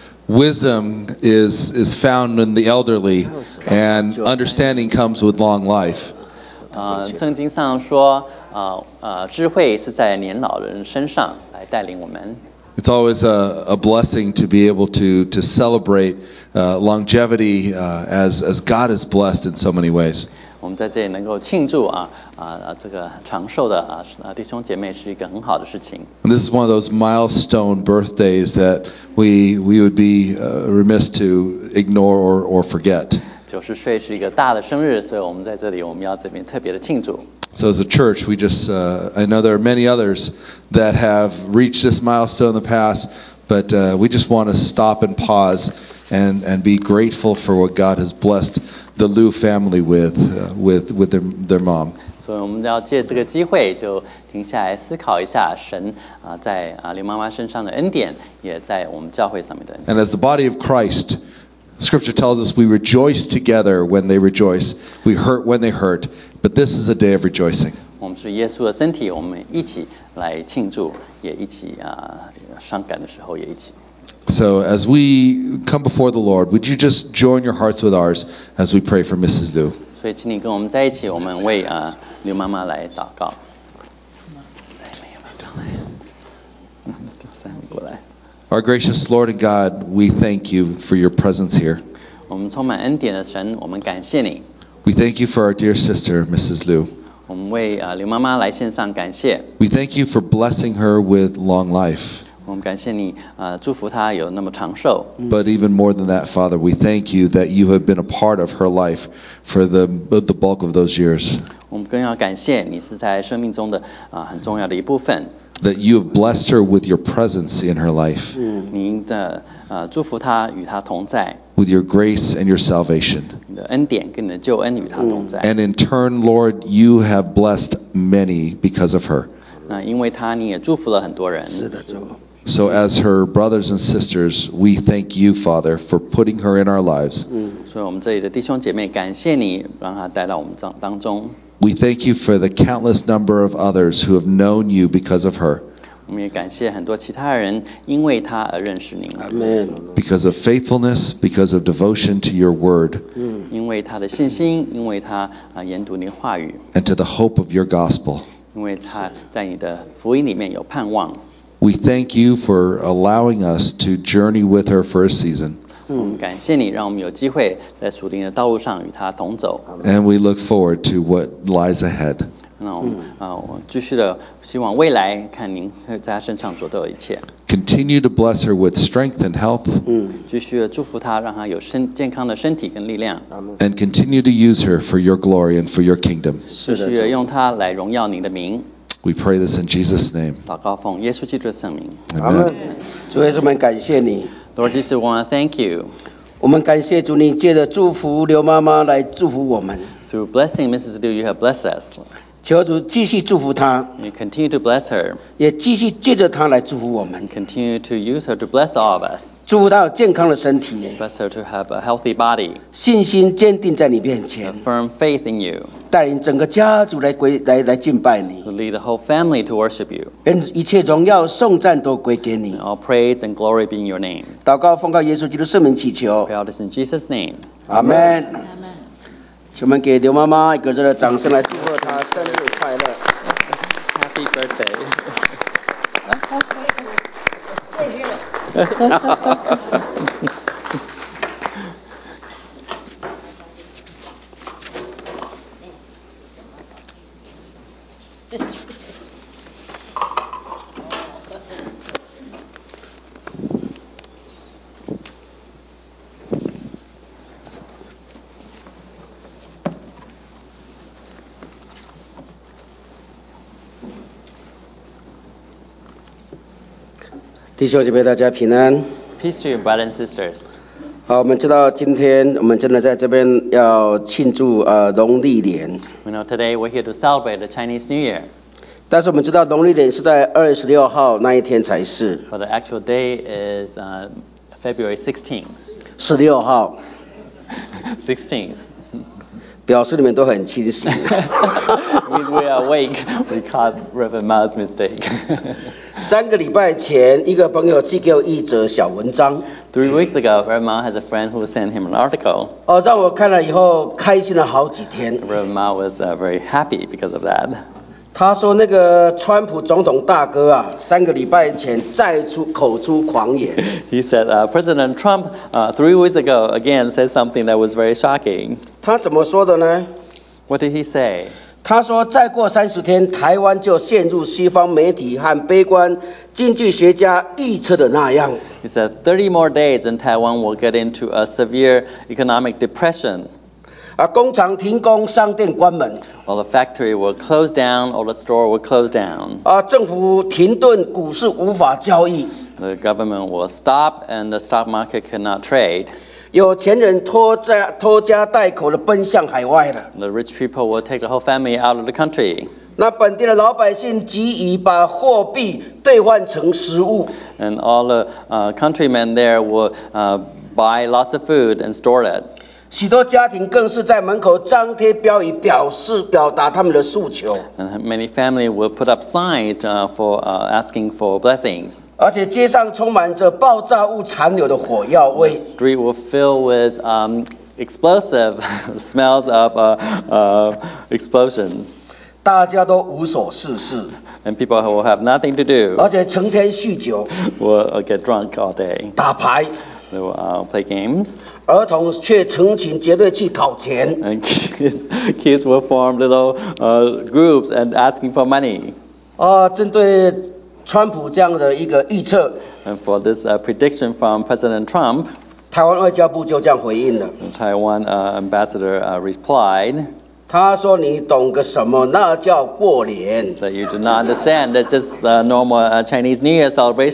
wisdom is is found in the elderly, and understanding comes with long life. 呃，圣经上说，呃呃，智慧是在年老人身上来带领我们。 It's always a, a blessing to be able to to celebrate uh, longevity uh, as as God is blessed in so many ways. 我们在这里能够庆祝啊啊、这个长寿的啊啊弟兄姐妹是一个很好的事情。 And this is one of those milestone birthdays that we we would be uh, remiss to ignore or, or forget. 九十岁是一个大的生日，所以我们在这里我们要这边特别的庆祝。 So as a church, we just uh, I know there are many others that have reached this milestone in the past, but uh, we just want to stop and pause and and be grateful for what God has blessed the Liu family with uh, with with their their mom. 所以我们要借这个机会，就停下来思考一下神啊、在啊刘妈妈身上的恩典，也在我们教会上面的恩典。 And as the body of Christ, Scripture tells us we rejoice together when they rejoice, we hurt when they hurt, but this is a day of rejoicing. 我们是耶稣的身体，我们一起来庆祝，也一起啊、伤感的时候也一起。 So as we come before the Lord, would you just join your hearts with ours as we pray for Missus Liu? 所以，请你跟我们在一起，我们为啊、刘妈妈来祷告。塞妹要不要上来？嗯，塞妹过来。 Our gracious Lord and God, we thank you for your presence here. 我们充满恩典的神，我们感谢你。 We thank you for our dear sister, Missus Liu. 我们为啊、刘妈妈来献上感谢。 We thank you for blessing her with long life. 我们感谢你啊、祝福她有那么长寿。 But even more than that, Father, we thank you that you have been a part of her life for the the bulk of those years. 我们更要感谢你是在生命中的啊、很重要的一部分。 That you have blessed her with your presence in her life, 您的呃祝福她与她同在， with your grace and your salvation. 你的恩典跟你的救恩与她同在。 And in turn, Lord, you have blessed many because of her. 那、因为她，你也祝福了很多人。 So as her brothers and sisters, we thank you, Father, for putting her in our lives. 所以我们这里的弟兄姐妹，感谢你让她带到我们当当中。 We thank you for the countless number of others who have known you because of her. 我我们也感谢很多其他人因为他而认识您。 Amen. Because of faithfulness, because of devotion to your word, 因为他的信心，因为他啊研读您的话语， and to the hope of your gospel. 因为他在你的福音里面有盼望。 We thank you for allowing us to journey with her for a season. 我们感谢你，让我们有机会在属灵的道路上与他同走。 And we look forward to what lies ahead. 那我们啊，我继续的希望未来看您在他身上所得的一切， Continue to bless her with strength and health, 继续的祝福他，让他有身健康的身体跟力量， and continue to use her for your glory and for your kingdom. 继续的用他来荣耀您的名。 We pray this in Jesus' name. 祷告奉耶稣基督的圣名。 Amen. 主耶稣，我们感谢你， Lord Jesus, we want to thank you 我们感谢主，你借着祝福刘妈妈来祝福我们， through blessing Missus Liu. You have blessed us. 求主继续祝福她， You continue to bless her 也继续借着她来祝福我们， and continue to use her to bless all of us. 祝福她有健康的身体， Bless her to have a healthy body, 信心坚定在你面 a 前， firm faith in you, 带领整个家族来归来来敬拜你， to lead the whole family to worship you. 愿一切荣耀颂赞都归给你 And。all praise and glory be in your name. 祷告奉靠耶稣基督圣名祈求， Pray all this in Jesus' name. 阿门。请我们给刘妈妈一个热烈的掌声来祝贺她生日快乐。 Happy birthday. 弟兄姐妹，大家平安。 Peace to you, brothers and sisters. 好，我们知道今天我们真的在这边要庆祝呃农历年， We know today we're here to celebrate the Chinese New Year, 但是我们知道农历年是在二月十六号那一天才是， but the actual day is uh, February sixteenth. 十六号， sixteenth. 表示你们都很清醒。 Means we are awake. We caught Reverend Mao's mistake. 三个礼拜前，一个朋友寄给我一则小文章， Three weeks ago, Reverend Mao has a friend who sent him an article. 哦，让我看了以后开心了好几天。 Reverend Mao was uh, very happy because of that. 他说那个川普总统大哥啊，三个礼拜前再出口出狂言。 He said uh, President Trump uh, three weeks ago again said something that was very shocking. 他怎么说的呢？ What did he say? 他说再过三十天，台湾就陷入西方媒体和悲观经济学家预测的那样。 He said thirty more days and Taiwan will get into a severe economic depression. 啊，工厂停工，商店关门。 All the factory will close down, all the store will close down. 啊，政府停顿，股市无法交易。 The government will stop and the stock market cannot trade. 有钱人拖家拖家带口的奔向海外了。 The rich people will take the whole family out of the country. 那本地的老百姓急于把货币兑换成食物。 And all the uh, countrymen there will uh, buy lots of food and store it. 许多家庭更是在门口张贴标语，表示表达他们的诉求。 And many families will put up signs uh, for uh, asking for blessings. 而且街上充满着爆炸物残留的火药 The 味。 street will fill with um, explosive smells of uh, uh, explosions. 大家都无所事事， And people who will have nothing to do 而且成天酗酒、 will uh, get drunk all day. 打牌， They will uh, play games. 儿童却成群结队去讨钱。 And kids, kids will form little uh, groups and asking for money. 啊，针对川普这样的一个预测， And for this uh, prediction from President Trump, 台湾外交部就这样回应了。 the Taiwan uh, ambassador uh, replied 他说：“你懂个什么？那叫过年。 that you do not understand that just a normal uh, Chinese New Year celebration. ”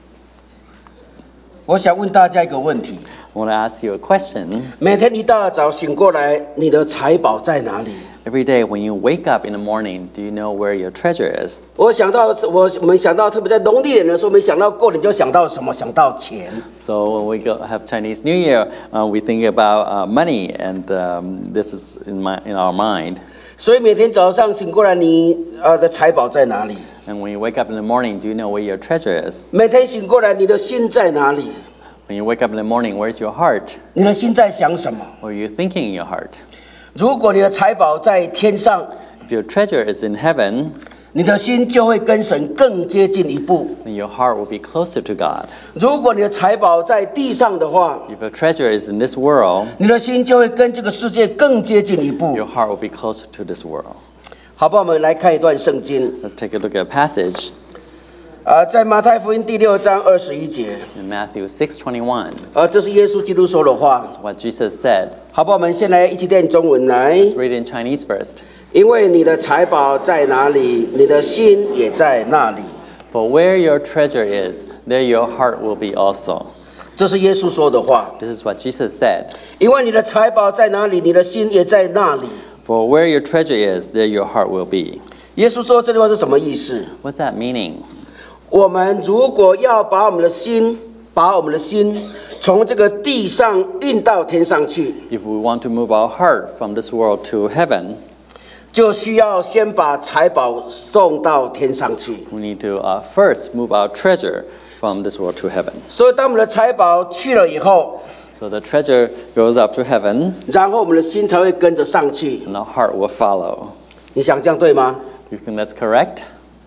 我想问大家一个问题： I want to ask you a question. 每天一大早醒过来，你的财宝在哪里？ Every day when you wake up in the morning, do you know where your treasure is? 我想到我我们想到，特别在农历年的时候，我们想到过年就想到什么？想到钱。 So when we go have Chinese New Year, uh, we think about uh, money, and um, this is in my in our mind. 所以每天早上醒过来，你呃的财宝在哪里？ And when you wake up in the morning, do you know where your treasure is? 每天醒过来，你的心在哪里？ When you wake up in the morning, where's your heart? 你的心在想什么？ What are you thinking in your heart? 如果你的财宝在天上， If your treasure is in heaven, 你的心就会跟神更接近一步。 then your heart will be closer to God. 如果你的财宝在地上的话， If your treasure is in this world, 你的心就会跟这个世界更接近一步。 your heart will be closer to this world. 好吧，我们来看一段圣经。 Let's take a look at a passage 啊、呃，在马太福音第六章二十一节， in Matthew six twenty-one. 啊，这是耶稣基督说的话。 This is what Jesus said. 好吧，我们先来一起念中文来。 Let's read it in Chinese first. 因为你的财宝在哪里，你的心也在那里。 For where your treasure is, there your heart will be also. 这是耶稣说的话。 This is what Jesus said. 因为你的财宝在哪里，你的心也在那里。 For where your treasure is, there your heart will be. 耶稣说这句话是什么意思？ What's that meaning? 我们如果要把我们的心，把我们的心从这个地上运到天上去， If we want to move our heart from this world to heaven, 就需要先把财宝送到天上去。 we need to uh, first move our treasure from this world to heaven. 所以，当我们的财宝去了以后， So the treasure goes up to heaven, 然后我们的心才会跟着上去。 and our heart will follow. 你想这样对吗？ You think that's correct?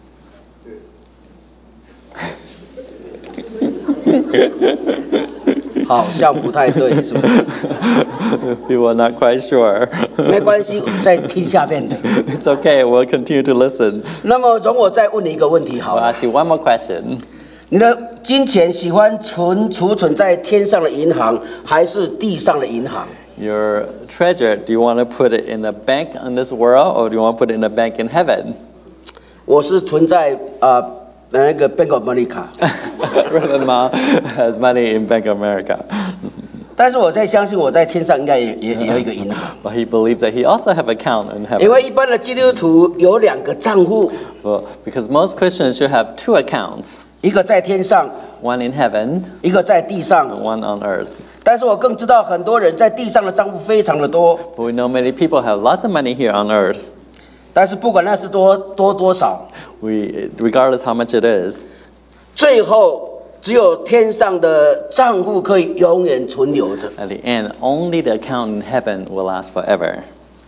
好像不太对，是不是？ People are not quite sure. 没关系，我们再听下面的。 It's okay. We'll continue to listen. 那么，容我再问你一个问题，好 I'll 了。 ask you one more question. 你的金钱喜欢存储存在天上的银行，还是地上的银行？ Your treasure, do you want to put it in a bank in this world, or do you want to put it in a bank in heaven? 我是存在呃那个 Bank of America， Reverend Ma has money in Bank of America. 但是我在相信我在天上应该也也也有一个银行， But he believes that he also have account in 因 heaven. 为一般的基督徒有两个账户， Well, because most Christians should have two accounts, 一个在天上， one in heaven 一个在地 and 上。 one on earth. 但是我更知道很多人在地上的账户非常的多， But we know many people have lots of money here on earth. 但是不管那是多多多少， We, regardless how much it is, 最后只有天上的账户可以永远存留着。 at the end, only the account in heaven will last forever.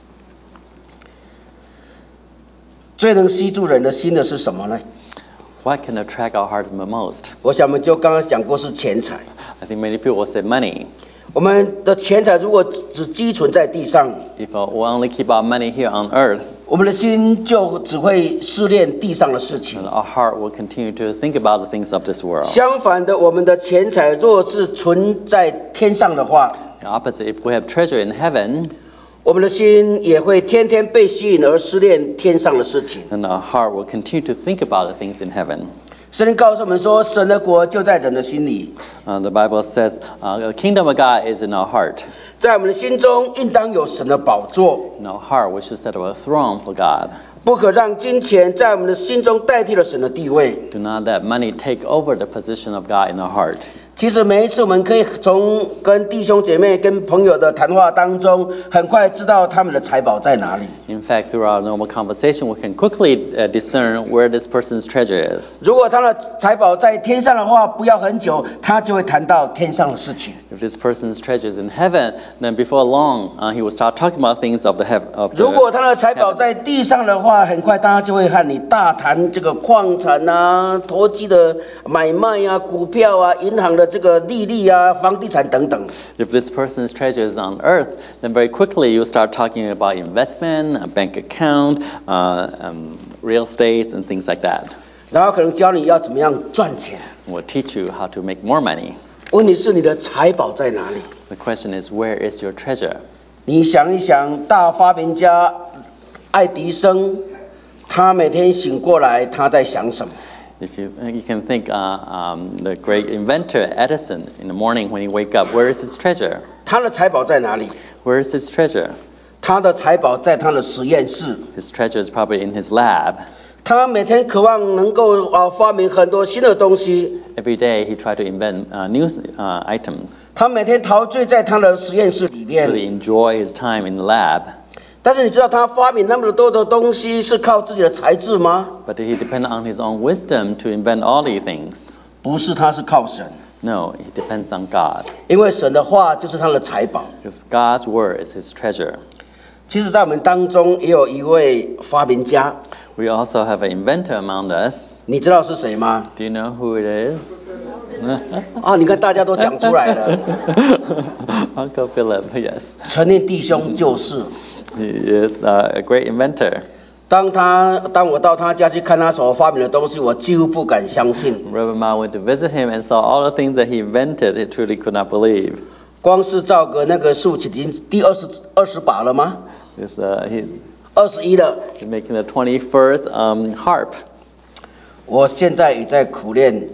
最能吸住人的心的是什么呢？ What can attract our hearts the most? 我想我们就刚刚讲过是钱财。 I think many people will say money. 我们的钱财如果只积存在地上， If uh, we only keep our money here on earth, 我们的心就只会思念地上的事情 then。our heart will continue to think about the things of this world. 相反的，我们的钱财若是存在天上的话， The opposite, if we have treasure in heaven, 我们的心也会天天被吸引而思念天上的事情。 then our heart will continue to think about the things in heaven. 圣经告诉我们说，神的国就在人的心里， Uh, the Bible says, uh, the kingdom of God is in our heart. 在我们的心中应当有神的宝座， In our heart, we should set up a throne for God. 不可让金钱在我们的心中代替了神的地位。 Do not let money take over the position of God in our heart. 其实每一次我们可以从跟弟兄姐妹、跟朋友的谈话当中，很快知道他们的财宝在哪里。 In fact, through our normal conversation, we can quickly uh, discern where this person's treasure is. 如果他的财宝在天上的话，不要很久，他就会谈到天上的事情。 If this person's treasure is in heaven, then before long, uh, he will start talking about things of the heaven. Of the 如果他的财宝在地上的话，很快大家就会和你大谈这个矿产啊、投机的买卖啊、股票啊、银行的这个利率啊、房地产等等。 If this person's treasure is on earth, then very quickly you'll start talking about investment, a bank account, uh, um, real estate, and things like that. 然后可能教你要怎么样赚钱。 We'll teach you how to make more money. 问题是你的财宝在哪里？ The question is, where is your treasure? 你想一想，大发明家爱迪生，他每天醒过来，他在想什么？ If you you can think, uh, um, the great inventor Edison, in the morning when he wake up, where is his treasure? 他的财宝在哪里？ Where is his treasure? 他的财宝在他的实验室。 His treasure is probably in his lab. 他每天渴望能够啊发明很多新的东西。 Every day he tried to invent uh, new uh, items. 他每天陶醉在他的实验室里 To 面。 really enjoy his time in the lab. 但是你知道他发明那么多的东西是靠自己的才智吗？ But did he depend on his own wisdom to invent all these things? 不是，他是靠神， No, he depends on God. 因为神的话就是他的财宝。 Because God's word is his treasure. 其实，在我们当中也有一位发明家， We also have an inventor among us. 你知道是谁吗？ Do you know who it is? 啊，你看大家都讲出来了。 Uncle Philip, yes. 陈念弟兄就是。 He is uh, a great inventor. 当他当我到他家去看他所发明的东西，我几乎不敢相信。 Reverend Ma went to visit him and saw all the things that he invented. He truly could not believe. 光是造个那个竖琴已经第二十二十把了吗？ This, uh, he, 二十一了。 he's making the twenty-first um, harp. 我现在也在苦练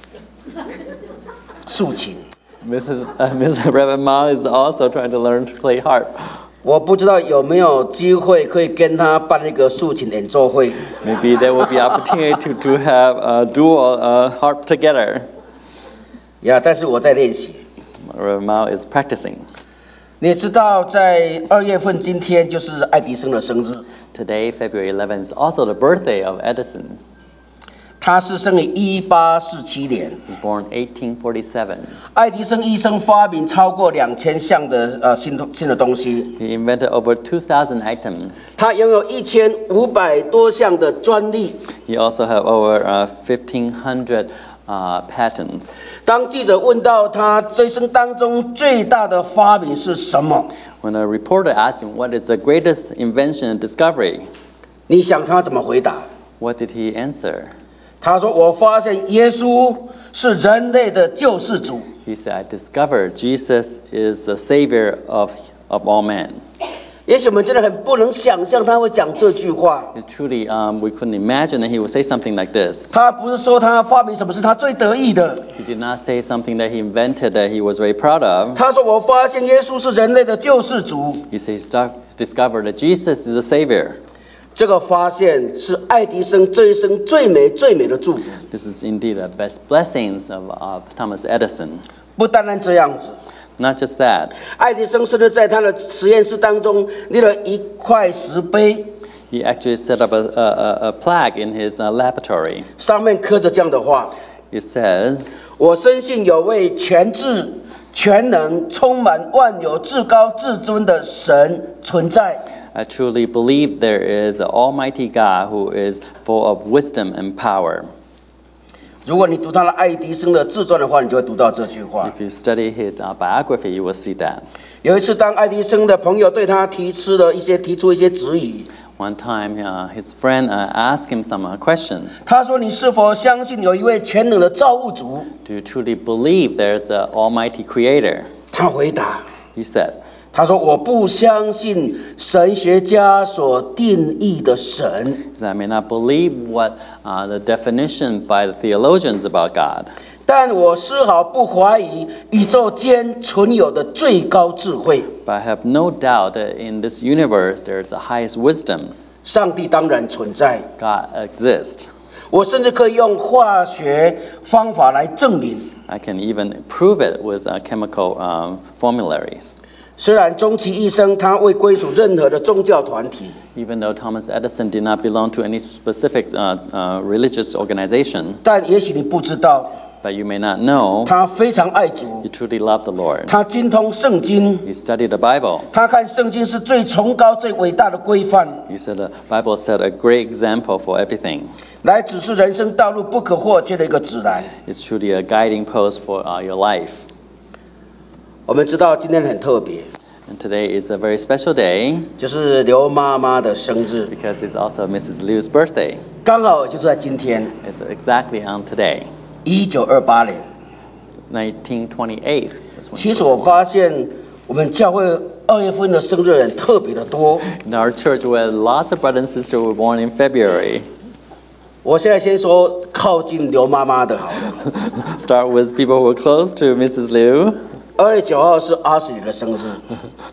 竖琴。 Missus Uh, Missus Reverend Ma is also trying to learn to play harp. 我不知道有没有机会可以跟他办一个竖琴演奏会。 Maybe there will be opportunity to, to have a dual uh, harp together. 呀，但是我在练习。 Reverend Ma is practicing. 你也知道，在二月份今天就是爱迪生的生日。 Today, February eleventh, is also the birthday of Edison. 他是生于一八四七年。 He was born eighteen forty-seven. 爱迪生一生发明超过两千项的呃新新的东西。 He invented over two thousand items. 他拥有一千五百多项的专利。 He also have over uh, fifteen hundred uh, patents. 当记者问到他这一生当中最大的发明是什么， When a reporter asked him what is the greatest invention and discovery, 你想他怎么回答？ what did he answer? 他说：“我发现耶稣是人类的救世主。” He said, I discovered Jesus is the savior of, of all men. 也许我们真的很不能想象他会讲这句话。 It truly, um, we couldn't imagine that he would say something like this. 他不是说他发明什么是他最得意的。 He did not say something that he invented that he was very proud of. 他说：“我发现耶稣是人类的救世主。” He said he stu- discovered that Jesus is the savior. 这个发现是爱迪生这一生最美最美的祝福。 This is indeed the best blessings of, of Thomas Edison. 不单单这样子， Not just that, 爱迪生甚至在他的实验室当中立了一块石碑， he actually set up a, a, a plaque in his uh, laboratory. 上面刻着这样的话： It says, 我深信有位全智、全能、充满万有、至高至尊的神存在。 I truly believe there is an almighty God who is full of wisdom and power. 如果你读他的爱迪生的自传的话，你就会读到这句话。 If you study his uh, biography, you will see that. 有一次，当爱迪生的朋友对他提出了一些提出一些质疑， One time, uh, his friend uh, asked him some uh, question. 他说：“你是否相信有一位全能的造物主 Do you truly believe there's an almighty creator?” 他回答 He said, 他说：“我不相信神学家所定义的神， I may not believe what uh, the definition by the theologians about God, 但我丝毫不怀疑宇宙间存有的最高智慧。 but I have no doubt that in this universe there's the highest wisdom. 上帝当然存在， God exists. 我甚至可以用化学方法来证明。 I can even prove it with uh, chemical um, formularies. 虽然终其一生，他未归属任何的宗教团体， Even though Thomas Edison did not belong to any specific uh, uh, religious organization, 但也许你不知道， but you may not know, 他非常爱主， he truly loved the Lord. 他精通圣经， He studied the Bible. 他看圣经是最崇高、最伟大的规范， He said the Bible set a great example for everything. 来指示人生道路不可或缺的一个指南。 It's truly a guiding post for uh, your life. 我们知道今天很特别， And today is a very special day 就是刘妈妈的生日， because it's also Missus Liu's birthday. 刚好就是在今天， It's exactly on today, 一九二八年。 nineteen twenty-eight. was when 其 she 实 was 我 born. 发现我们教会二月份的生日人特别的多。 In our church, we had lots of brothers and sisters who were born in February. 我现在先说靠近刘妈妈的好了。 Start with people who were close to Missus Liu. 二月九号是阿史里的生日，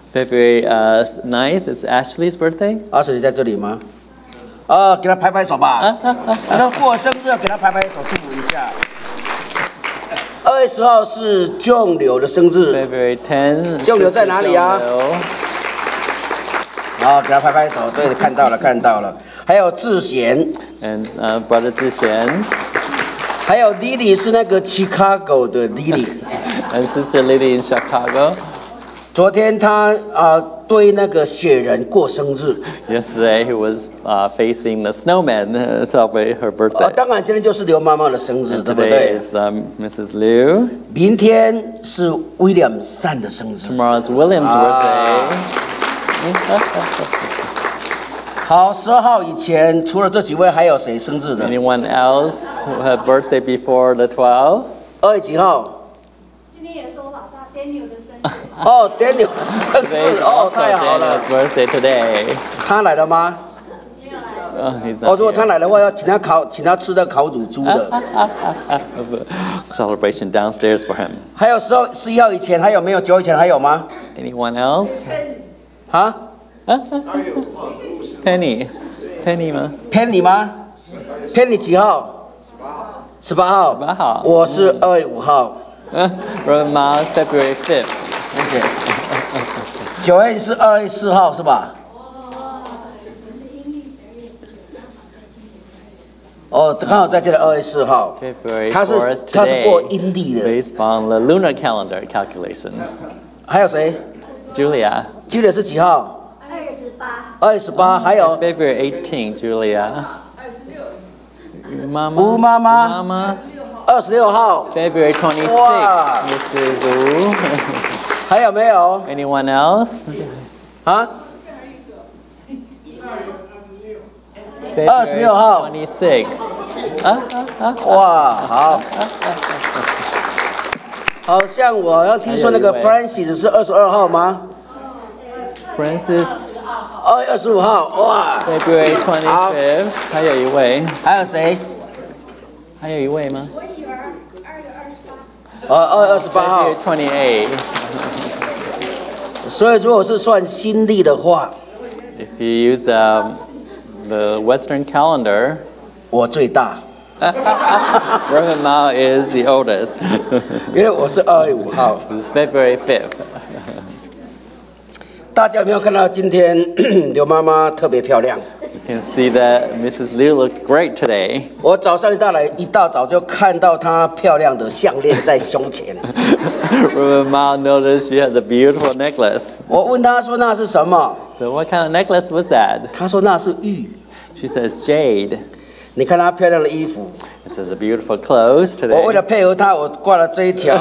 February uh, ninth is Ashley's birthday. 阿水你在这里吗？哦，给他拍拍手吧。他过生日，给他拍拍手，祝福一下。二月十号是仲柳的生日。 February tenth. 仲柳在哪里啊？好，给他拍拍手。对，看到了，看到了。还有志贤 ，and uh, brother 志贤。 还有 Lily 是那个 Chicago 的 Lily。and sister Lily in Chicago. 昨天他啊、呃、对那个雪人过生日。 Yesterday he was uh, facing the snowman to celebrate her birthday. 啊，当然今天就是刘妈妈的生日， And 对不对 today is um, Missus Liu. 明天是 William San 的生日。 Tomorrow is William's birthday. 好，十二号以前除了这几位，还有谁生日的 ？Anyone else who had birthday before the twelve? 二月几号？ 今天也是我老大 Daniel 的生日。 哦 ，Daniel 生日哦，太好了。 Daniel's birthday today. 他来了吗？ 没有来。 Oh, he's 哦， not 如果他 here. 来的话，要请他烤，请他吃的烤乳猪的。 Celebration downstairs for him. 还有十二十一号以前还有没有？九以前还有吗？ Anyone else? 啊 Penny. Penny 吗？ ？Penny 吗？Penny 几号？十八号。 十八号。 我是二月五号。 Roman Miles, February fifth. 谢谢。九月是二月四号是吧？哦，刚好在这里二月四号。 February 他是 fourth 他是 today. 过阴历的。 Based on the lunar calendar calculation. 还有谁 Julia. ？Julia 是几号？ 二月十八。 二月十八，还有 February eighteenth, Julia. 妈妈。 吴妈妈。 妈妈。 二十六号。 February twenty-sixth, 哇 Missus Wu. 还有没有？ Anyone else? 啊？ February 二十六号。 twenty-sixth. 啊啊啊！ 哇，好。好像我要听说那个 Francis 是二十二号吗 Francis. 二月二十五号，哇。 February twenty-fifth. 还有一位。 还有谁？ 还有一位吗？ 我女儿二月二十呃， 八。 二月二十八号。 February twenty-eighth. 所以如果是算新历的话， If you use um, the Western calendar, 我最大。 Roman Mao is the oldest. 因为我是二月五号。 February fifth. 大家有没有看到今天刘妈妈特别漂亮？ You can see that Missus Liu looked great today. 我早上一大来一大早就看到她漂亮的项链在胸前。 Roman Mao noticed she has a beautiful necklace. 我问她说那是什么？ So what kind of necklace was that? 她说那是玉。 She says jade. 你看她漂亮的衣服。 It says a beautiful clothes 我为了 today. 配合她，我挂了这一条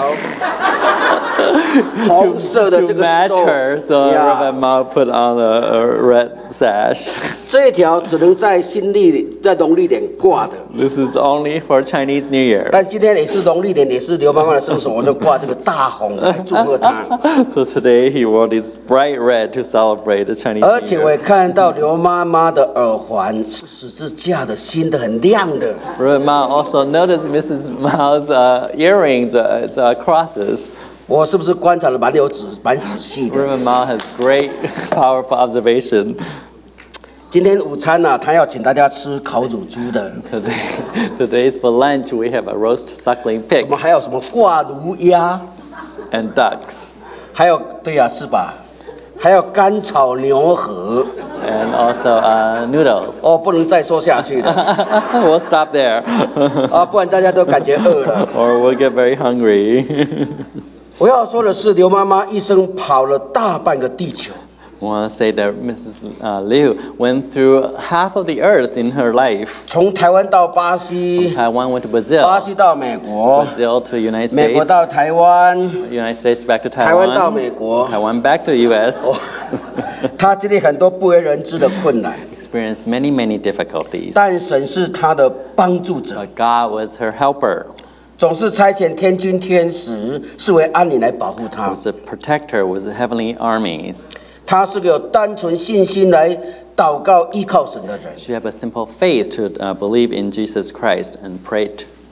红色的 To 这个 match her, so Yeah Roman Mao put on a, a red sash. 这一条只能在新历在农历年挂的。 This is only for Chinese New Year. 但今天也是农历年，也是刘妈妈的生日，我就挂这个大红来祝贺她。 So today he wore this bright red to celebrate the Chinese 而 New 且我也 Year. 看到刘妈妈的耳环是十字架的新的，很亮的。 Roman Mao also noticed Missus Mao's uh, earrings, uh, it's, uh, crosses. 我是不是观察的蛮有仔蛮仔细的？ Roman Mao has great, powerful observation. 今天午餐呢、啊，他要请大家吃烤乳猪的。 Today, today's for lunch we have a roast suckling 我 pig 们还有什么挂炉鸭？ and ducks, 还有对呀、啊，是吧？还有干炒牛河。 and also uh, noodles. 哦，不能再说下去了 We'll stop there. 啊，不然大家都感觉饿了。 Or we'll get very hungry. 我要说的是，刘妈妈一生跑了大半个地球。 I want to say that Missus Uh, Liu went through half of the earth in her life. 从台湾到巴西， Taiwan went to 巴 Brazil, 西到美国， Brazil to United 美国 States, 到台湾， United States back to 台湾到 Taiwan, 美国。 Taiwan back to U S. 哦，他经历很多不为人知的困难， Experienced many, many difficulties. 但神是他的帮助者， But God was her helper, 总是差遣天军天使，是为安宁来保护他。 was a protector, was the heavenly armies. 他是个有单纯信心来祷告依靠神的人。 She had a simple faith to uh, believe in Jesus Christ and prayed.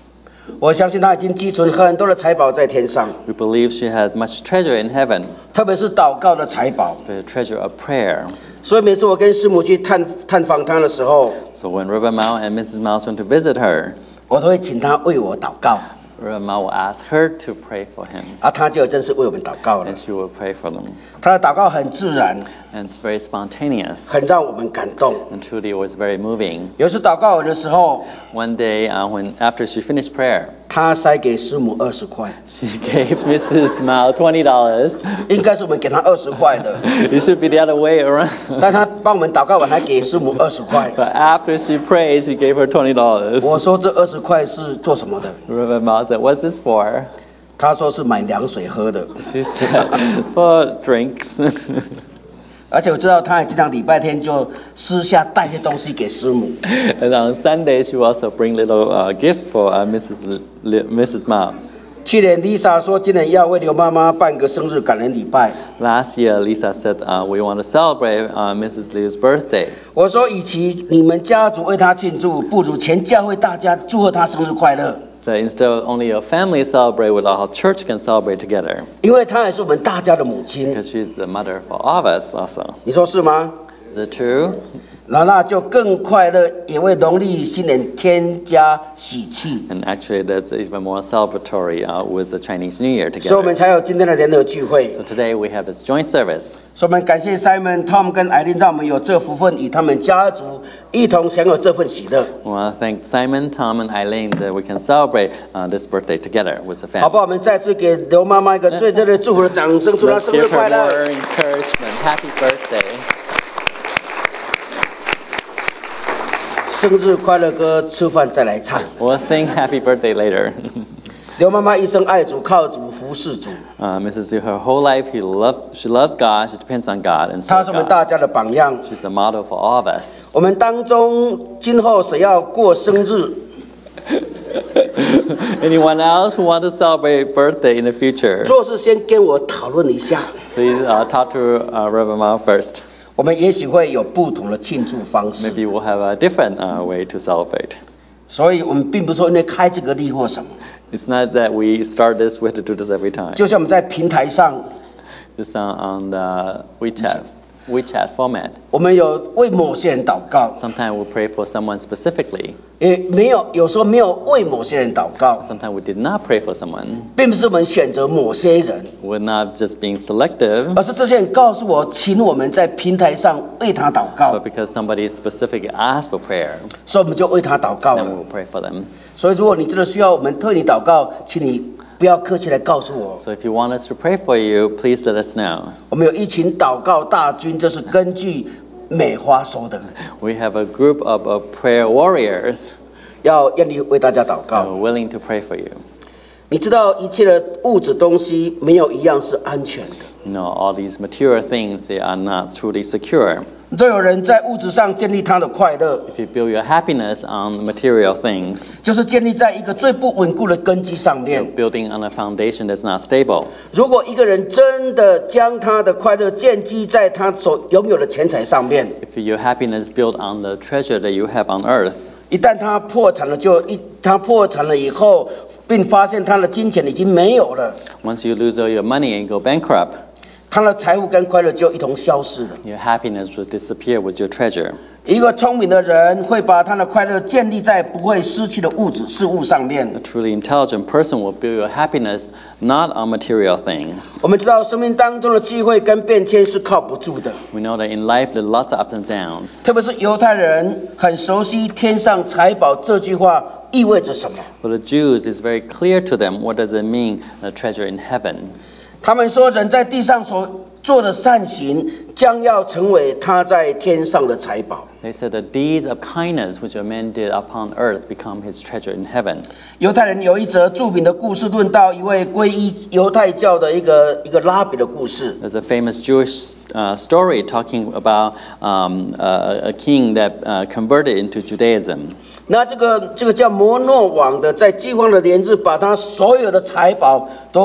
我相信他已经积存很多的财宝在天上， We believe she has much treasure in heaven, 特别是祷告的财宝。 the treasure of prayer. 所以每次我跟师母去探探访她的时候， So when Reverend Mao and Missus Mao went to visit her, 我都会请她为我祷告， Reverend Mao will ask her to pray for him, 啊，她就真是为我们祷告了 and。she will pray for them. 她的祷告很自然， And it's very spontaneous, 很让我们感动。 and truly it was very moving. 有时祷告完的时候， One day, uh, when after she finished prayer, 她塞给师母二十块， she gave Missus Mao twenty dollars. 应该是我们给她二十块的， It should be the other way around. 但她帮我们祷告完还给师母二十块。 But after she prayed, she gave her twenty dollars. 我说这二十块是做什么的？ Reverend Mao said, "What's this for?" 她说是买凉水喝的。 She said, "For drinks." 而且我知道她也经常礼拜天就私下带些东西给师母。 And on Sunday, she will also bring little uh, gifts for uh, Missus Li- Missus Mao. 去年 Lisa 说今年要为刘妈妈办个生日感恩礼拜。 Last year, Lisa said, uh, "We want to celebrate uh, Missus Liu's birthday." 我说，与其你们家族为她庆祝，不如全教会大家祝贺她生日快乐， So instead of only your family celebrate, with our church can celebrate together. 因为她也是我们大家的母亲。 Because she's the mother for all of us also. 你说是吗？ Is it true? 那那就更快乐，也为农历新年添加喜气。 And actually, that's even more celebratory uh, with the Chinese New Year 所以我们 together. 才有今天的联合聚会。 So today we have this joint service. 所以我们感谢 Simon、Tom 跟 Eileen， 让我们有这福分，与他们家族一同享有这份喜乐。 We want to thank Simon, Tom, and Eileen that we can celebrate uh, this birthday together with the 好不 family. 好？我们再次给刘妈妈一个最热烈祝福的掌声，祝她 Let's 生日 give 快 her 乐！ more encouragement. Happy birthday. 生日快乐歌，吃饭再来唱。 We'll sing happy birthday later. 刘妈妈一生爱主、靠主、服侍主， uh, Missus Liu, her whole life, he loved, she loves God, she depends on God, and 她 serves 是我们 God. 大家的榜样。 She's a model for all of us. 我们当中今后谁要过生日， Anyone else who want to celebrate birthday in the future, 做事先跟我讨论一下， please uh, talk to uh, Reverend Mao first. 我们也许会有不同的庆祝方式。 Maybe we'll have a different uh, way to celebrate. 所以我们并不是说因为开这个例或什么， It's not that we start this, we have to do this every time. 就像我们在平台上， This uh, on the WeChat, WeChat format. 我们有为某些人祷告， Sometimes we pray for someone specifically. 也没有有时候没有为某些人祷告， Sometimes we did not pray for someone. 并不是我们选择某些人， We're not just being selective, 而是这些人告诉我，请我们在平台上为他祷告， but because somebody specifically asked for prayer, 所以我们就为他祷告 then 了。 we'll pray for them. 所以如果你真的需要我们为你祷告，请你不要客气来告诉我。 So if you want us to pray for you, please let us know. 我们有一群祷告大军，这是根据美花说的， We have a group of, of prayer warriors 要愿意为大家祷 who 告。 are willing to pray for you. 你知道一切的物质东西没有一样是安全的。 You know, all these material things, they are not truly secure. 若有人在物质上建立他的快乐， If you build your happiness on material things, 就是建立在一个最不稳固的根基上面。 building on a foundation that's not stable. 如果一个人真的将他的快乐建基在他所拥有的钱财上面， If your happiness is built on the treasure that you have on earth, 一旦他破产了，就一他破产了以后，并发现他的金钱已经没有了， once you lose all your money and go bankrupt, 他的财富跟快乐就一同消失了。 your happiness will disappear with your treasure. 一个聪明的人会把他的快乐建立在不会失去的物质事物上面 A。truly intelligent person will build your happiness not on material things. 我们知道生命当中的机会跟变迁是靠不住的， We know that in life there are lots of ups and downs. 特别是犹太人很熟悉“天上财宝”这句话意味着什么。 For the Jews, it's very clear to them what does it mean, the treasure in heaven. 他们说，人在地上所做的善行，将要成为他在天上的财宝。 They said the deeds of kindness which a man did upon earth become his treasure in heaven. 犹太人有一则著名的故事，论到一位皈依犹太教的一个一个拉比的故事。 There's a famous Jewish uh, story talking about um, a, a king that uh, converted into Judaism. 那这个这个叫摩诺王的，在饥荒的连日，把他所有的财宝都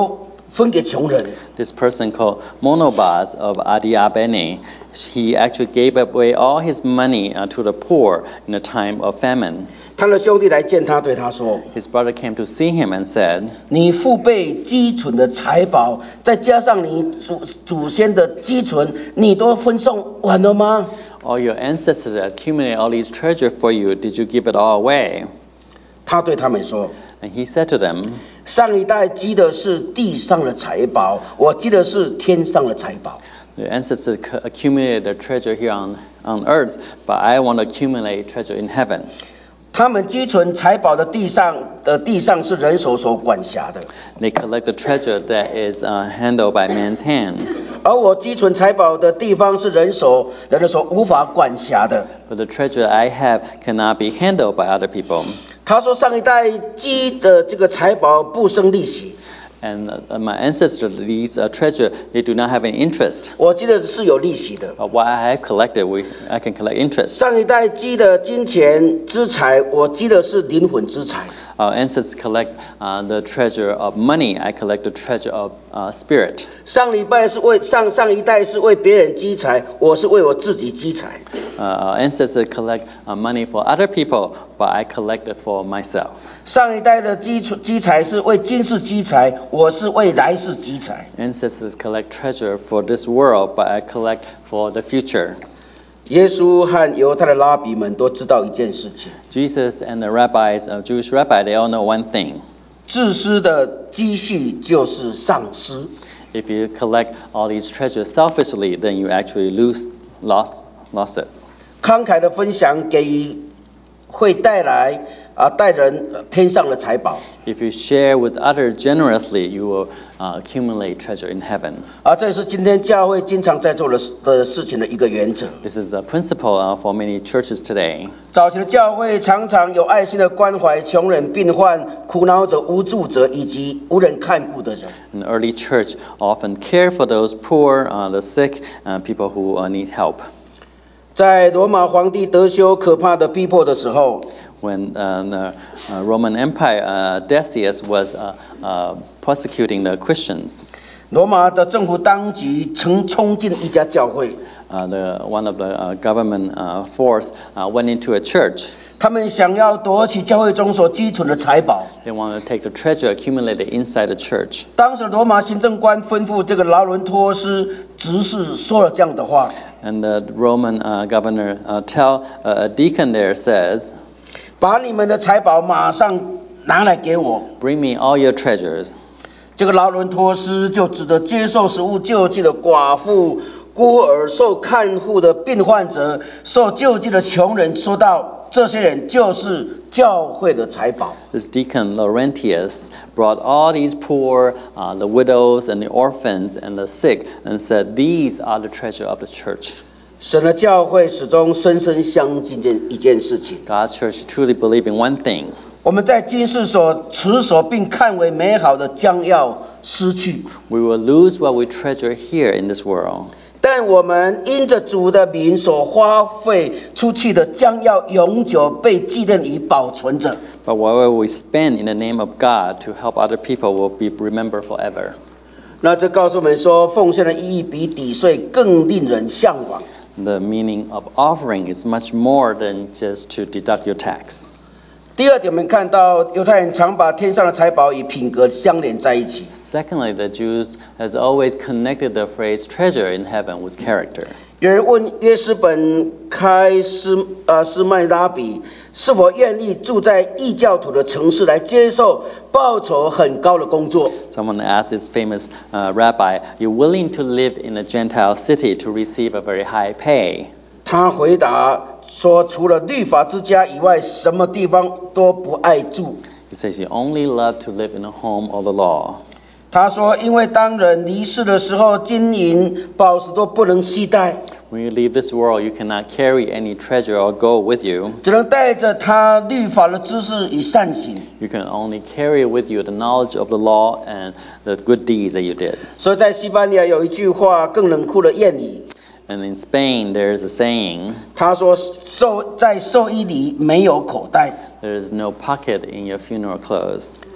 分给穷人。 This person called Monobas of Adiabene, he actually gave away all his money uh, to the poor in a time of famine. 他的兄弟来见他，对他说 His brother came to see him and said,：“ 你父辈积存的财宝，再加上你祖祖先的积存，你都分送完了吗？” All your ancestors accumulated all these treasure for you. Did you give it all away? 他对他们说 And he said to them,：“ 上一代积的是地上的财宝，我积的是天上的财宝。” The ancestors accumulated their treasure here on, on earth, but I want to accumulate treasure in heaven. 他们积存财宝的地上的地上是人手所管辖的， They collect the treasure that is uh, handled by man's hand. 而我积存财宝的地方是人手人的手无法管辖的。 But the treasure I have cannot be handled by other people. 他说上一代积的这个财宝不生利息， And uh, my ancestors, these uh, treasure, they do not have any interest. 我积的是有利息的。 But what I have collected, we, I can collect interest. 上一代积的金钱资财，我积的是灵魂资财。 Our ancestors collect uh, the treasure of money. I collect the treasure of uh, spirit. 上礼拜是为上上一代是为别人积财，我是为我自己积财。 Uh, our ancestors collect uh, money for other people, but I collect it for myself. 上一代的积积财是为今世积财，我是为来世积财。 Ancestors collect treasure for this world, but I collect for the future. 耶稣和犹太的拉比们都知道一件事情： Jesus and the rabbis, uh, Jewish rabbi, they all know one thing. 自私的积蓄就是丧失。 If you collect all these treasures selfishly, then you actually lose, lost, lost it. 慷慨的分享给予会带来啊带人天上的财宝。 If you share with others generously, you will uh, accumulate treasure in heaven. 而这是今天教会经常在做的事的事情的一个原则。 This is a principle uh, for many churches today. 早期的教会常常有爱心的关怀穷人、病患、苦恼者、无助者以及无人看顾的人。 An early church often care for those poor, uh, the sick, and people who uh, need help. 在罗马皇帝德修可怕的逼迫的时候， When uh, the uh, Roman Empire, uh, Decius was uh, uh, persecuting the Christians, 罗马的政府当局曾冲进一家教会， uh, the, one of the uh, government uh, force uh, went into a church. 他们想要夺取教会中所积存的财宝。 They wanted to take the treasure accumulated inside the church. 当时罗马行政官吩咐这个劳伦托斯执事说了这样的话： And the Roman uh, governor uh, tell uh, a deacon there says, 把你们的财宝马上拿来给我。 "Bring me all your treasures." 这个劳伦托斯就指着接受食物救济的寡妇、孤儿、受看护的病患者、受救济的穷人，说道：这些人就是教会的财宝。 This deacon Laurentius brought all these poor, uh, the widows and the orphans and the sick, and said, "These are the treasure of the church." 神的教会始终深深相信一件事情： God's church truly believe in one thing. 我们在今世所持守并看为美好的，将要失去； We will lose what we treasure here in this world. 但我们因着主的名所花费出去的，将要永久被纪念与保存着。 But whatever we spend in the name of God to help other people will be remembered forever. 那这告诉我们说，奉献的意义比抵税更令人向往。 The meaning of offering is much more than just to deduct your tax. 第二点，我们看到犹太人常把天上的财宝与品格相连在一起。 Secondly, the Jews has always connected the phrase treasure in heaven with character. 有人问约斯本开斯呃斯麦拉比是否愿意住在异教徒的城市来接受报酬很高的工作。 Someone asked this famous uh, rabbi, "Are you willing to live in a Gentile city to receive a very high pay?" 他回答说：“除了律法之家以外，什么地方都不爱住。” He says he only loved to live in the home of the law. 他说：“因为当人离世的时候，金银宝石都不能携带， When you leave this world, you cannot carry any treasure or gold with you. 只能带着他律法的知识与善行。 You can only carry with you the knowledge of the law and the good deeds that you did. 所以在西班牙有一句话更冷酷的谚语， And in Spain, there is a saying, 他说：寿在寿衣里没有口袋。 there is no pocket in your funeral clothes.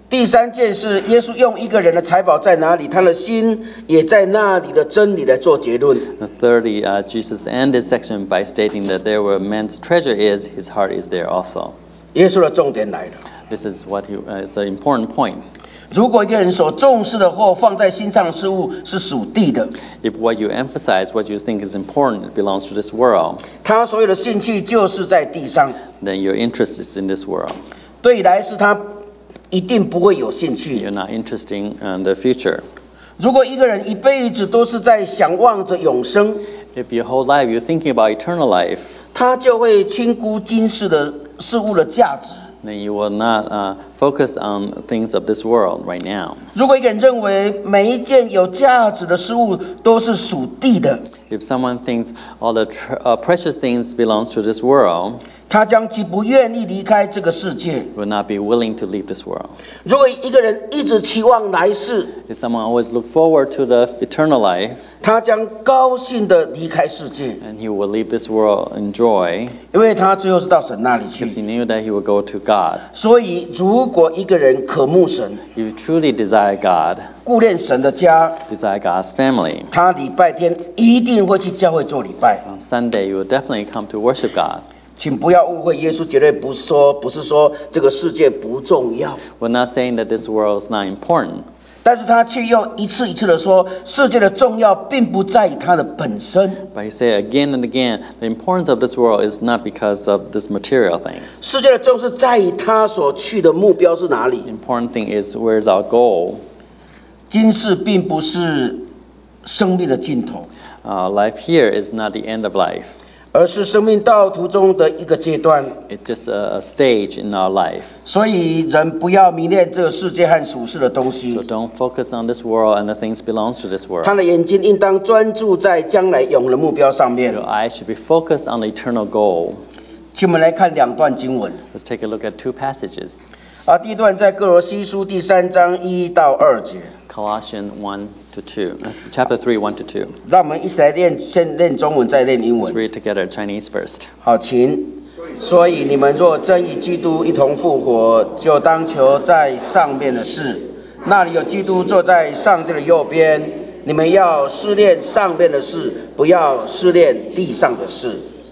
第三件事，耶稣用一个人的财宝在哪里，他的心也在那里的真理来做结论。 And thirdly, uh, Jesus ended this section by stating that there where man's treasure is, his heart is there also. 耶稣的重点来了。 This is what he, uh, it's an important point. 如果一个人所重视的或放在心上的事物是属地的， If what you emphasize, what you think is important, belongs to this world, 他所有的兴趣就是在地上， then your interest is in this world. 对来世他一定不会有兴趣。 You're not interested in the future. 如果一个人一辈子都是在想望着永生， If your whole life you're thinking about eternal life, 他就会轻估今世的事物的价值。 then you will not uh, focus on things of this world right now. 如果一个人认为每一件有价值的事物都是属地的， If someone thinks all the tr- uh, precious things belongs to this world, 他将极不愿意离开这个世界。 will not be willing to leave this world. 如果一个人一直期望来世， If someone always look forward to the eternal life, 他将高兴地离开世界， and he will leave this world in joy, 因为他最后是到神那里去 because。he knew that he will go to God. 所以，如果一个人渴慕神， If you truly desire God, 顾念神的家， desire God's family, 他礼拜天一定会去教会做礼拜。 on Sunday you will definitely come to worship God. 请不要误会，耶稣绝对不是说不是说这个世界不重要， We're not saying that this world is not important, 但是他却又一次一次的说，世界的重要并不在于它的本身， but he said again and again, the importance of this world is not because of this material things. 世界的重视在于他所去的目标是哪里。 The important thing is where's our goal. 今世并不是生命的尽头， Uh, life here is not the end of life. 而是生命道途中的一个阶段。 It's just a, a stage in our life. 所以人不要迷恋这个世界和属世的东 So 西， don't focus on this world and the things belongs to this 他 world. 的眼睛应当专注在将来永恒的目标上面。 Your eyes should be focused on the eternal goal. 请我们来看两段经文。 Let's take a look at two passages. 啊，第一段在哥罗西书第三章一到二节， Colossians one to two, uh, chapter three, one to two. 让我们一起来练，先练中文，再练英 Let's 文。 read together Chinese first. 好，请。所以你们若真与基督一同复活，就当求在上面的事，那里有基督坐在上帝的右边。你们要思念上面的事，不要思念地上的事。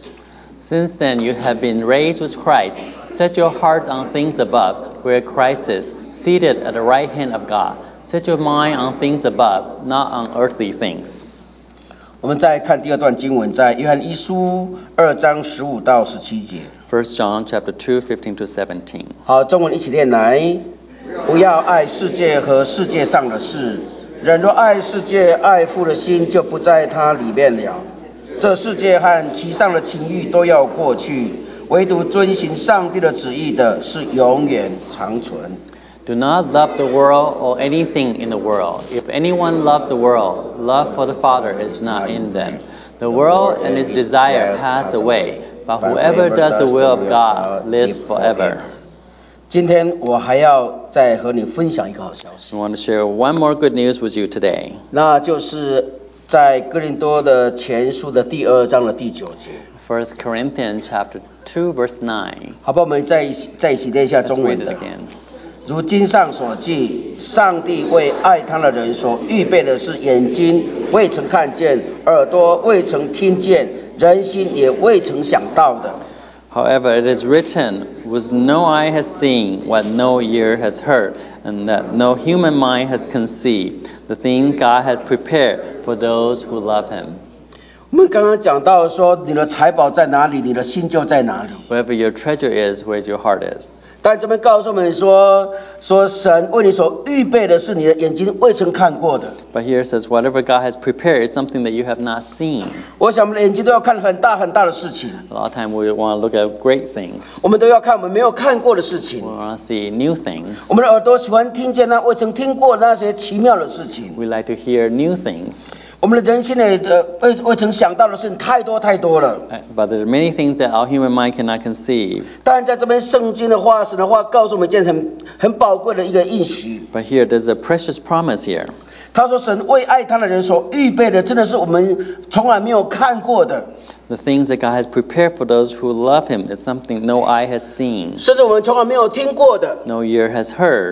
Since then you have been raised with Christ. Set your hearts on things above, where Christ is, seated at the right hand of God. Set your mind on things above, not on earthly things. 我们再看第二段经文，在约翰一书二章十五到十七节。 First John chapter two, fifteen to seventeen. 好，中文一起念来。不要爱世界和世界上的事，人若爱世界，爱父的心就不在它里面了。这世界和其上的情欲都要过去，唯独遵行上帝的旨意的是永远长存。 Do not love the world or anything in the world. If anyone loves the world, love for the Father is not in them. The world and its desire pass away, but whoever does the will of God lives forever. 今天我还要再和你分享一个好消息， I want to share one more good news with you today. 那就是在哥林多的前书的第二章的第九节。 First Corinthians chapter two, verse nine. 好吧，我们再一起再一起念一下 Let's 中 read 文 it 的。 again. 如经上所记，上帝为爱他的人所预备的是眼睛未曾看见，耳朵未曾听见，人心也未曾想到的。 However, it is written, "What no eye has seen, what no ear has heard, and that no human mind has conceived, the things God has prepared for those who love Him." 我们刚刚讲到说，你的财宝在哪里，你的心就在哪里。 Wherever your treasure is, where your heart is. 但这边告诉我们说，说神为你所预备的是你的眼睛未曾看过的。 But here it says, whatever God has prepared is something that you have not seen. 我想我们的眼睛都要看很大很大的事情， A lot of time we want to look at great things. 我们都要看我们没有看过的事情 We。want to see new things. 我们的耳朵喜欢听见那未曾听过的那些奇妙的事情。 We like to hear new things. 我们的人心里的未未曾想到的事情太多太多了。 But there are many things that our human mind cannot conceive. 当然，在这边圣经的话，神的话告诉我们一件很很宝贵的一个应许。 But here, there's a precious promise here. 他说，神为爱他的人所预备的，真的是我们从来没有看过的， The things that God has prepared for those who love Him is something no eye has seen, 甚至我们从来没有听过的。 no ear has heard.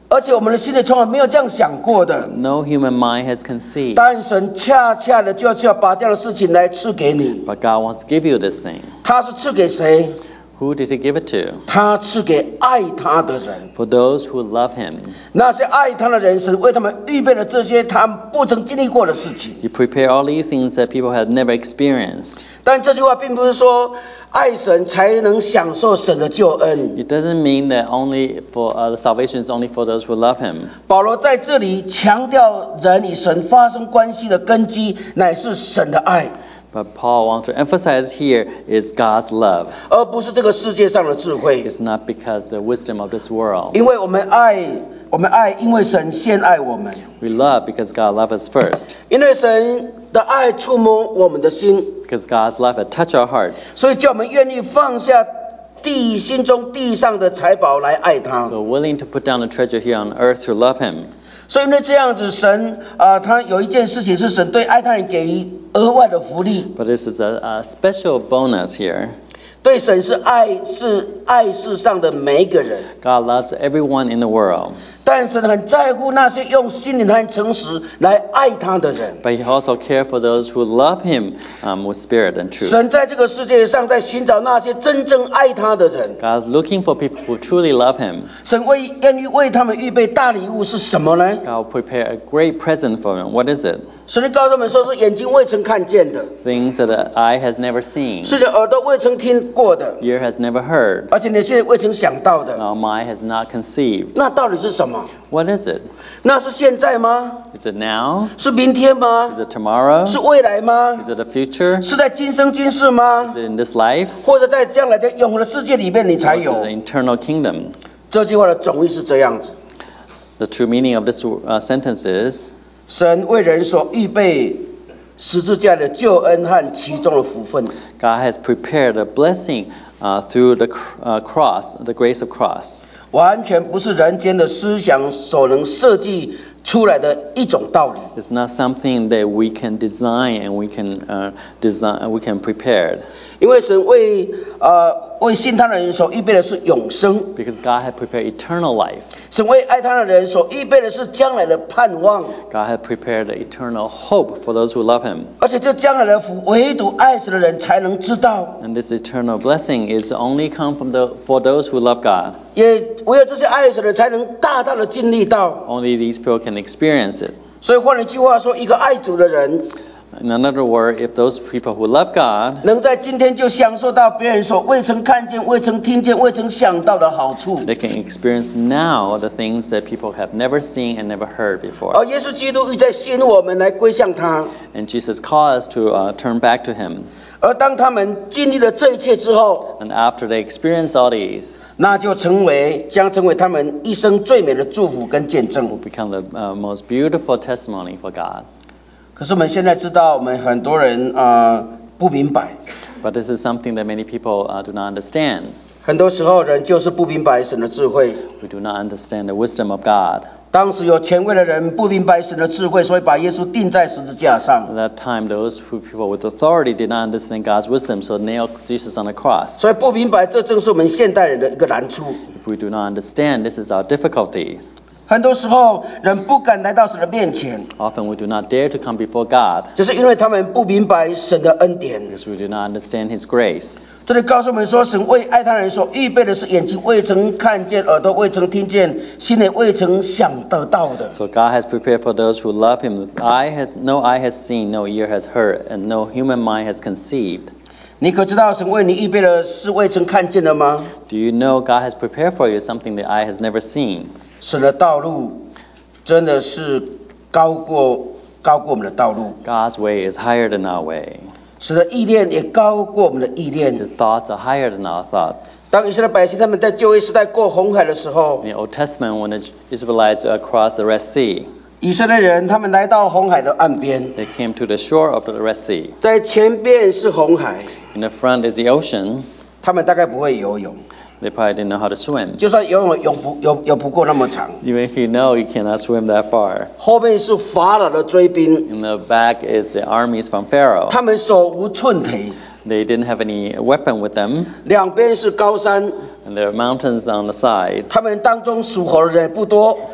而且我们的心里从来没有这样想过的。 No human mind has conceived. 但神恰恰的就是要把这样的事情来赐给你。 But God wants to give you this thing. 他是赐给谁？ Who did He give it to? 他赐给爱他的人。 For those who love Him. 那些爱他的人，神为他们预备了这些他们不曾经历过的事情。 You prepare all these things that people have never experienced. 但这句话并不是说爱神才能享受神的救恩。 It doesn't mean that only for uh, the salvation is only for those who love Him. 保罗在这里强调，人与神发生关系的根基乃是神的爱， But Paul wants to emphasize here is God's love. 而不是这个世界上的智慧。 It's not because the wisdom of this world. 因为我们爱，我们爱，因为神先爱我们。 We love because God loved us first. 因为神的爱触摸我们的心， Because God's love had touched our hearts. 所以叫我们愿意放下地心中地上的财宝来爱他。 We're willing to put down the treasure here on earth to love Him. 所以因为这样子，神啊、呃，他有一件事情是神对爱他人给予额外的福利。 But this is a, a special bonus here. 对神是爱，是爱世上的每一个人。 God loves everyone in the world. 但神很在乎那些用心灵和诚实来爱他的人。 But He also cares for those who love Him um, with spirit and truth. 神在这个世界上在寻找那些真正爱他的人。 God's looking for people who truly love Him. 神为愿意为他们预备大礼物是什么呢？ God will prepare a great present for them. What is it? 神告诉我们说，是眼睛未曾看见的， Things that the eye has never seen, 是的耳朵未曾听过的， ear has never heard, 而且你现在未曾想到的。 our mind has not conceived. 那到底是什么？ What is it? 那是现在吗？ Is it now? 是明天吗 Is？it tomorrow? 是未来吗？ Is it the future? 是在今生今世吗 Is？it in this life? 或者在将来的永恒的世界里面你才 Or is it 有？ the eternal kingdom? 这句话的总意是这样子： The true meaning of this uh, sentence is 神为人所预备十字架的救恩和其中的福分。 God has prepared a blessing uh, through the cr- uh, cross, the grace of cross. 完全不是人间的思想所能设计出来的一种道理。 It's not something that we can design and we can uh, design, we can prepare. 因为神为呃为信他的人所预备的是永生， Because God had prepared eternal life. 神为爱他的人所预备的是将来的盼望， God had prepared the eternal hope for those who love Him. 而且这将来的福，唯独爱神的人才能知道， And this eternal blessing is only come from the for those who love God. 也唯有这些爱神的人才能大大的经历到。 Only these people can experience it. 所以换一句话说，一个爱主的人， In another word, if those people who love God 能在今天就享受到别人所未曾看见、未曾听见、未曾想到的好处。 they can experience now the things that people have never seen and never heard before. 而耶稣基督一直在吸引我们来归向他。 And Jesus calls us to uh, turn back to Him. 而当他们经历了这一切之后， And after they experience all these, 那就成为将成为他们一生最美的祝福跟见证。 will become the uh, most beautiful testimony for God. 可是我们现在知道，我们很多人啊、呃、不明白， But this is something that many people uh, do not understand. 很多时候人就是不明白神的智慧。 We do not understand the wisdom of God. 当时有权威的人不明白神的智慧，所以把耶稣钉在十字架上。 At that time, those who, people with authority did not understand God's wisdom, so nailed Jesus on the cross. 所以不明白，这正是我们现代人的一个难处。 If we do not understand, this is our difficulty. 很多时候人不敢来到神的面前， Often we do not dare to come before God 就是因为他们不明白神的恩典。 because we do not understand His grace. 这里告诉我们说，神为爱他人所预备的是眼睛未曾看见、耳朵未曾听见、心里未曾想得到的。 So God has prepared for those who love Him. Eye has, no eye has seen, no ear has heard, and no human mind has conceived. 你可知道神为你预备的是未曾看见的吗？ Do you know God has prepared for you something that eye has never seen? 神的道路真的是高过高过我们的道路， God's way is higher than our way. 神的意念也高过我们的意念。 His thoughts are higher than our thoughts. 当以色列百姓他们在旧约时代过红海的时候， In the Old Testament, when the Israelites crossed the Red Sea, 以色列人他们来到红海的岸边， they came to the shore of the Red Sea. 在前边是红海， In the front is the ocean. 他们大概不会游泳， They probably didn't know how to swim. 就算游泳游不游游不过那么长。 Even if you know, you cannot swim that far. 后面是法老的追兵， In the back is the armies from Pharaoh. 他们手无寸铁， They didn't have any weapon with them, 两边是高山， and there are mountains on the sides. 他们当中属猴的人也不多，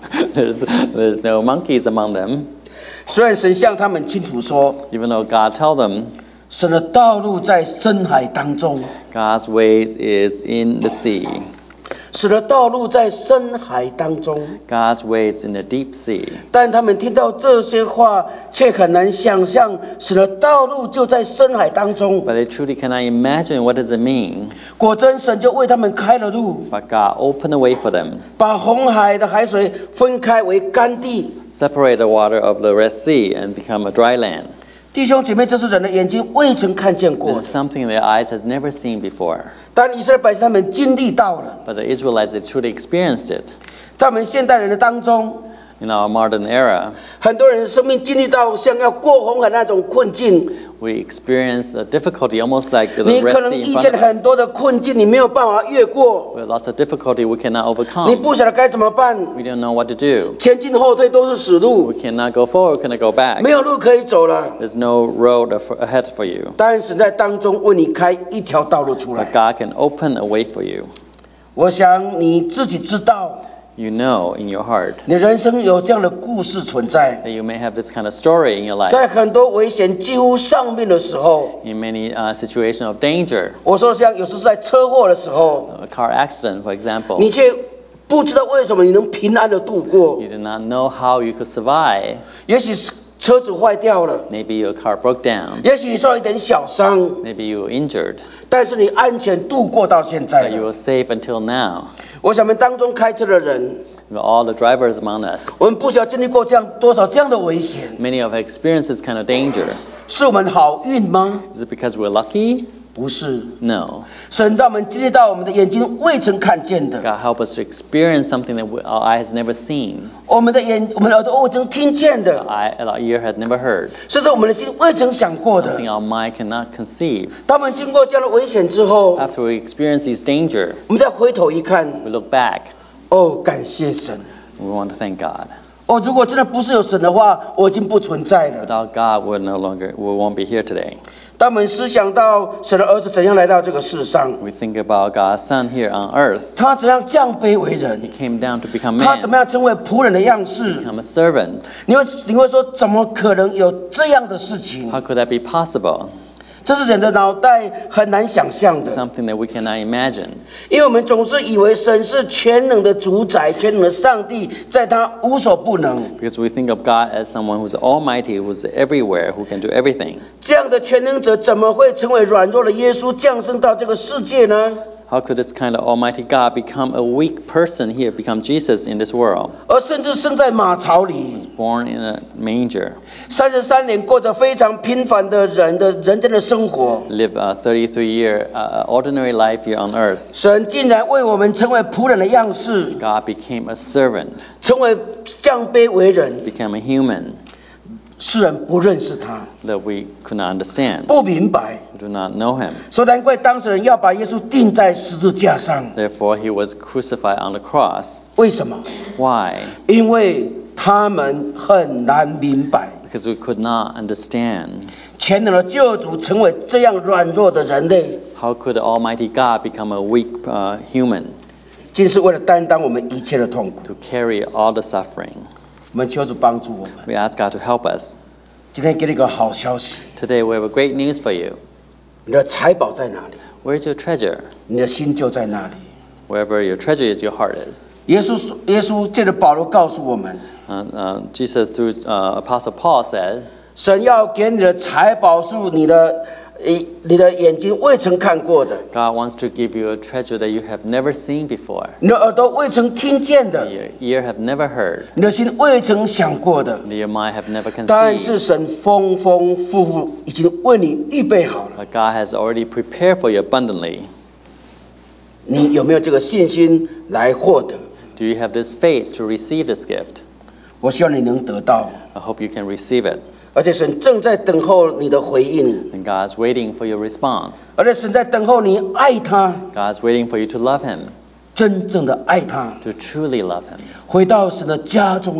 there's, there's no monkeys among them. 虽然神向他们清楚说， Even though God told them 神的道路在深海当中， God's ways is in the sea. 神的道路在深海当中。 God's ways in the deep sea. 但他们听到这些话，却很难想象神的道路就在深海当中。 But they truly cannot imagine what does it mean. 果真，神就为他们开了路， But God opened the way for them. 把红海的海水分开为干地。 Separate the water of the Red Sea and become a dry land. 弟兄姐妹，这是人的眼睛未曾看见过 This 的。 is something their eyes has never seen before. 但以色列百姓他们经历到了， But the Israelites, they truly experienced it. 在我们现代人的当中， In our modern era, 很多人的生命经历到像要过红海那种困境。 we experience the difficulty almost like the 你可 Red 能 Sea in 遇 front 见 of 很 us. 多的困境，你没有办法越过， With lots of difficulty we cannot 你 overcome. 不晓得该怎么办， We don't know what to do. 前进后退都是死路 We，cannot go forward, cannot go back. 没有路可以走了。 There's no road af- ahead for you. 但神在当中为你开一条道路出 But 来。 God can open a way for you. 我想你自己知道， You know in your heart 你人生有这样的故事存在， that you may have this kind of story in your life. 在很多危险几乎上面的时候， In many uh, situations of danger, 我说像有时是在车祸的时候， a car accident, for example, 你却不知道为什么你能平安的度过。 you did not know how you could survive. 也许是车子坏掉了， Maybe your car broke down. 也许你受了一点小伤， Maybe you were injured, 但是你安全度过到现在 but you 了。 were safe until now. 我想我们当中开车的人， All the drivers among us, 我们不晓得经历过这样多少这样的危险， many of us experience this kind of danger. 是我们好运吗？ Is it because we're lucky? 不是， No. 神让我们经历到我们的眼睛未曾看见的， God help us to experience something that we, our eyes never seen, 我们的眼、我们的耳朵未曾听见的， our, eye, our ear had never heard, 甚至我们的心未曾想过的。 something our mind cannot conceive. 当我们经过这样的危险之后， After we experience this danger, 我们再回头一看， we look back. 哦，感謝神！ We want to thank God. 哦，如果真的不是有神的话，我已经不存在了。 Without God, we're no longer, we won't be here today. 当我们思想到神的儿子怎样来到这个世上， We think about God's Son here on earth. 他怎样降卑为人， He came down to become 他 man, 怎么样成为仆人的样式， become a servant. 你会你会说，怎么可能有这样的事情？ How could that be possible? 这是人的脑袋很难想象的， Something that we cannot imagine. 因为我们总是以为神是全能的主宰，全能的上帝，在他无所不能。 Because we think of God as someone who's almighty, who's everywhere, who can do everything. 这样的全能者怎么会成为软弱的耶稣降生到这个世界呢？ How could this kind of almighty God become a weak person here, become Jesus in this world? 而甚至生在马槽里， Born in a manger, 三十三年过着非常平凡的人的人间的生活， live a thirty-three year uh, ordinary life here on earth. 神竟然为我们成为仆人的样式， God became a servant, 成为降卑为人， became a human 世人不认识他， that we could not understand. 不明白， We do not know him. 所以难怪当事人要把耶稣钉在十字架上。 Therefore, he was crucified on the cross. 为什么？ Why? 因为他们很难明白， Because we could not understand. 全能的救主成为这样软弱的人类， How could the Almighty God become a weak uh, human 竟是为了担当我们一切的痛苦。 to carry all the suffering? 我们求主帮助我们。 We ask God to help us. 今天给你一个好消息， Today, we have a great news for you. 你的财宝在哪里， Where's your treasure? 你的心就在那里。 Wherever your treasure is, your heart is. 耶稣耶稣借着保罗告诉我们， Uh, uh, Jesus, through uh, Apostle Paul, said, 神要给你的财宝是你的，诶，你的眼睛未曾看过的， God wants to give you a treasure that you have never seen before, 你的耳朵未曾听见的， your ear have never heard, 你的心未曾想过的。 and your mind have never 但是 conceived. 神丰丰富富已经为你预备好了。 But God has already prepared for you abundantly. 你有没有这个信心来获得？ Do you have this faith to receive this gift? 我希望你能得到， I hope you can receive it. 而且神正在等候你的回应， And God's waiting for your response. 而且神在等候你爱他， God's waiting for you to love Him, 真正的爱他， to truly love Him, 回到神的家中来，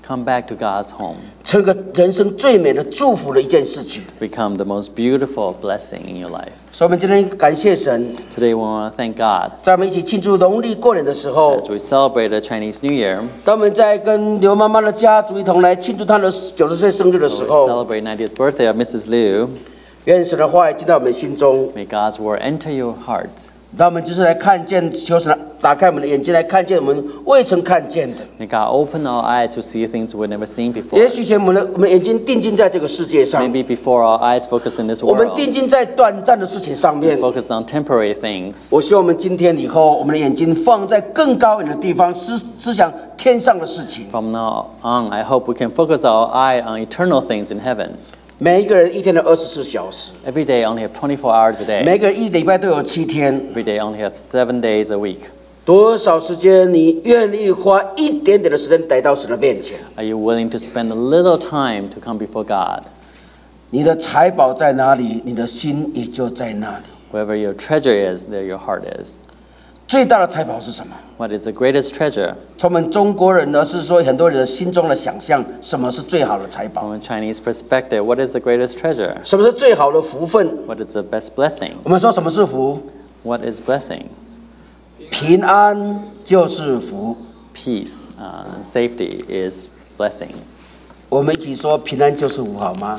Come back to God's home. 成个人生最美的祝福的一件事情。 Become the most beautiful blessing in your life. 所以我们今天感谢神， Today we want to thank God 在我们一起庆祝农历过年的时候， as we celebrate the Chinese New Year. 当我们在跟刘妈妈的家族一同来庆祝她的九十岁生日的时 We 候， celebrate ninetieth birthday of Missus Liu. 愿神的话语进到我们心中， May God's word enter your heart. 让我们就是来看见，求神打开我们的眼睛，来看见我们未曾看见的。 May God open our eyes to see things we've never seen before. 也许前我们的我们眼睛定睛在这个世界上， Maybe before our eyes focus in this 我们 world, 定睛在短暂的事情上面。 focus on temporary things. 我希望我们今天以后，我们的眼睛放在更高远的地方，思思想天上的事情。 From now on, I hope we can focus our eye on eternal things in heaven. 每一个人一天的二十四小时， Every day only have twenty-four hours a day. 每个人一礼拜都有七天， Every day only have seven days a week. 多少时间你愿意花一点点的时间来到神的面前？ Are you willing to spend a little time to come before God? 你的财宝在哪里，你的心也就在那里。 Wherever your treasure is, there your heart is. 最大的财宝是什么？ What is the greatest treasure? 从我们中国人呢，是说很多人的心中的想象，什么是最好的财宝？ From a Chinese perspective, what is the greatest treasure? 什么是最好的福分？ What is the best blessing? 我们说什么是福？ What is blessing? 平安就是福。 Peace uh, and safety is blessing. 我们一起说平安就是福，好吗？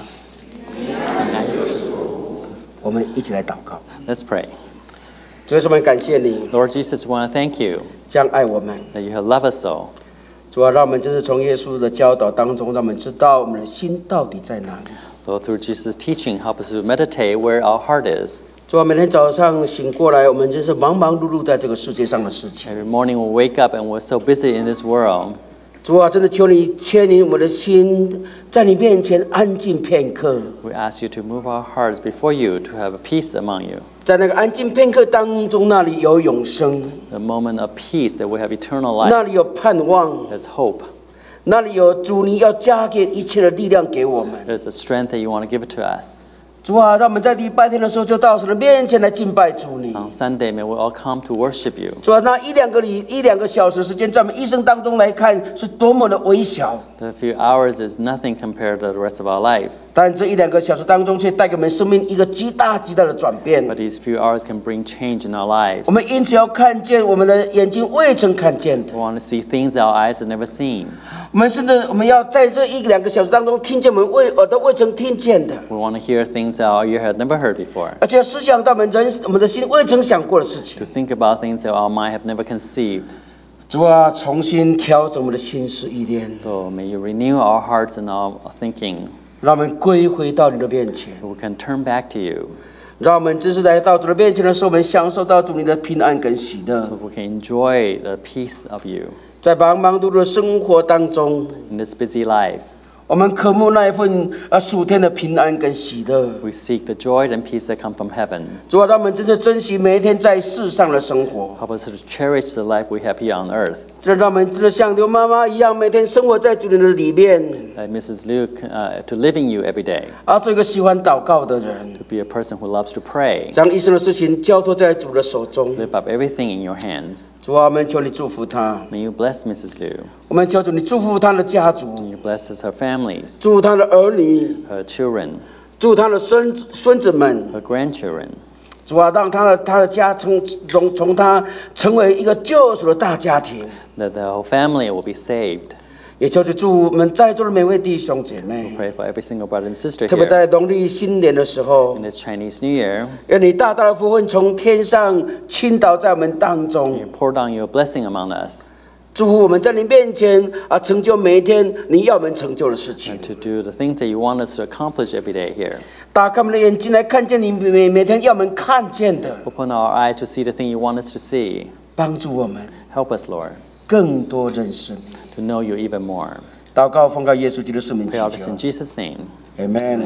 我们一起来祷告。 Let's pray. 主耶稣，我们感谢你， Lord Jesus, we want to thank you 这样爱我们。 that you have loved us so. 主啊，让我们真是从耶稣的教导当中，让我们知道我们的心到底在哪里。 Lord, through Jesus' teaching, help us to meditate where our heart is. 主啊，每天早上醒过来，我们真是忙忙碌碌在这个世界上的事情。 Every morning we wake up and we're so busy in this world. 主啊，真的求你牵引我的心，在你面前安静片刻。 We ask you to move our hearts before you to have a peace among you. 在那个安静片刻当中，那里有永生， The moment of peace that we have eternal 那 life. 里有盼望， There's hope. 那里有主你要加给一切的力量给我们。 There's the strength that you want to give it to us. 主啊，让我们在礼拜天的时候就到神的面前来敬拜主你。 On Sunday, may we all come to worship you. 主啊，那一两个礼一两个小时时间，在我们一生当中来看，是多么的微小。 The few hours is nothing compared to the rest of our life. 但这一两个小时当中，却带给我们生命一个极大极大的转变。 But these few hours can bring change in our lives. 我们因此要看见我们的眼睛未曾看见的， We want to see things our eyes have never seen. 我们甚至我们要在这一两个小时当中听见我们未耳朵未曾听见的， We want to hear things our ear had never heard before. 而且思想到我们人我们的心未曾想过的事情 To。think about things that our mind have never conceived. 主啊，重新调整我们的心思意念， So may you renew our hearts and our thinking. 让我们归回到你的面前， So we can turn back to you. 让我们真是来到主的面前的时候，我们享受到主你的平安跟喜乐。 So we can enjoy the peace of you 在忙忙碌碌的生活当中， in this busy life. 我们渴慕那一份呃属天的平安跟喜乐。 We seek the joy and peace that come from heaven. 主啊，让我们真是珍惜每一天在世上的生活， Help us to cherish the life we have here on earth. 这让我们真的像刘妈妈一样，每天生活在主你的里面， Like Missus Liu, uh, to live in you every day. 啊，做一个喜欢祷告的人， To be a person who loves to pray. 将一生的事情交托在主的手中。 Live up everything in your hands. 主啊，我们求你祝福他， May you bless Missus Liu. 我们求主你祝福他的家族， May you bless her families, 祝福他的儿女， her children, 祝福他的孙子孙子们。 her grandchildren. 主啊，让他的他的家从从从他成为一个救赎的大家庭。 That the whole family will be saved. 也求主祝福我们在座的每位弟兄姐妹， Pray for every single brother and sister 特别 here. 在农历新年的时候 In，this Chinese New Year, 愿你大大的福分从天上倾倒在我们当中 you，pour down your blessing among us 祝福我们在你面前啊，成就每一天你要我们成就的事情 and。to do the things that you want us to accomplish every day here. 打开我们的眼睛来看见你每每天要我们看见的， Open our eyes to see the thing you want us to see. 帮助我们 Help us, Lord, 更多认识你。 to know you even more. 祷告奉告耶稣基督圣名祈 Pray all this 求 in Jesus' name. ，Amen。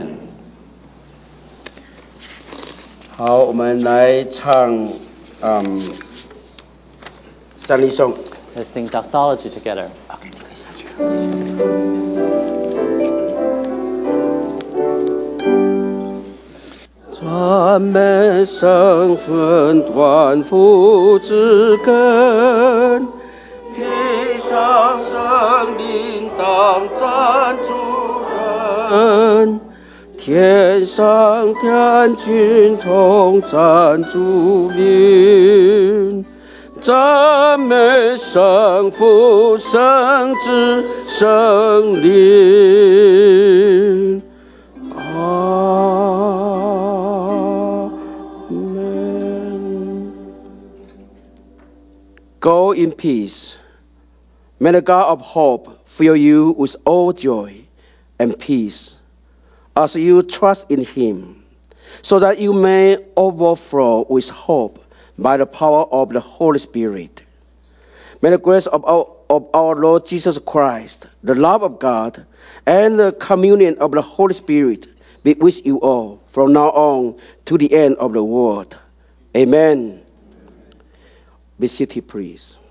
好，我们来唱，嗯，三丽颂。 Let's sing doxology together. OK， 你可以下去了，谢谢。赞美圣魂，断福之根，披上生灵当赞主人，天上天君同赞主名，赞美圣父、圣子、圣灵。Amen. Go in peace. May the God of hope fill you with all joy and peace as you trust in him, so that you may overflow with hope by the power of the Holy Spirit. May the grace of our, of our Lord Jesus Christ, the love of God, and the communion of the Holy Spirit be with you all from now on to the end of the world. Amen. Be seated, please.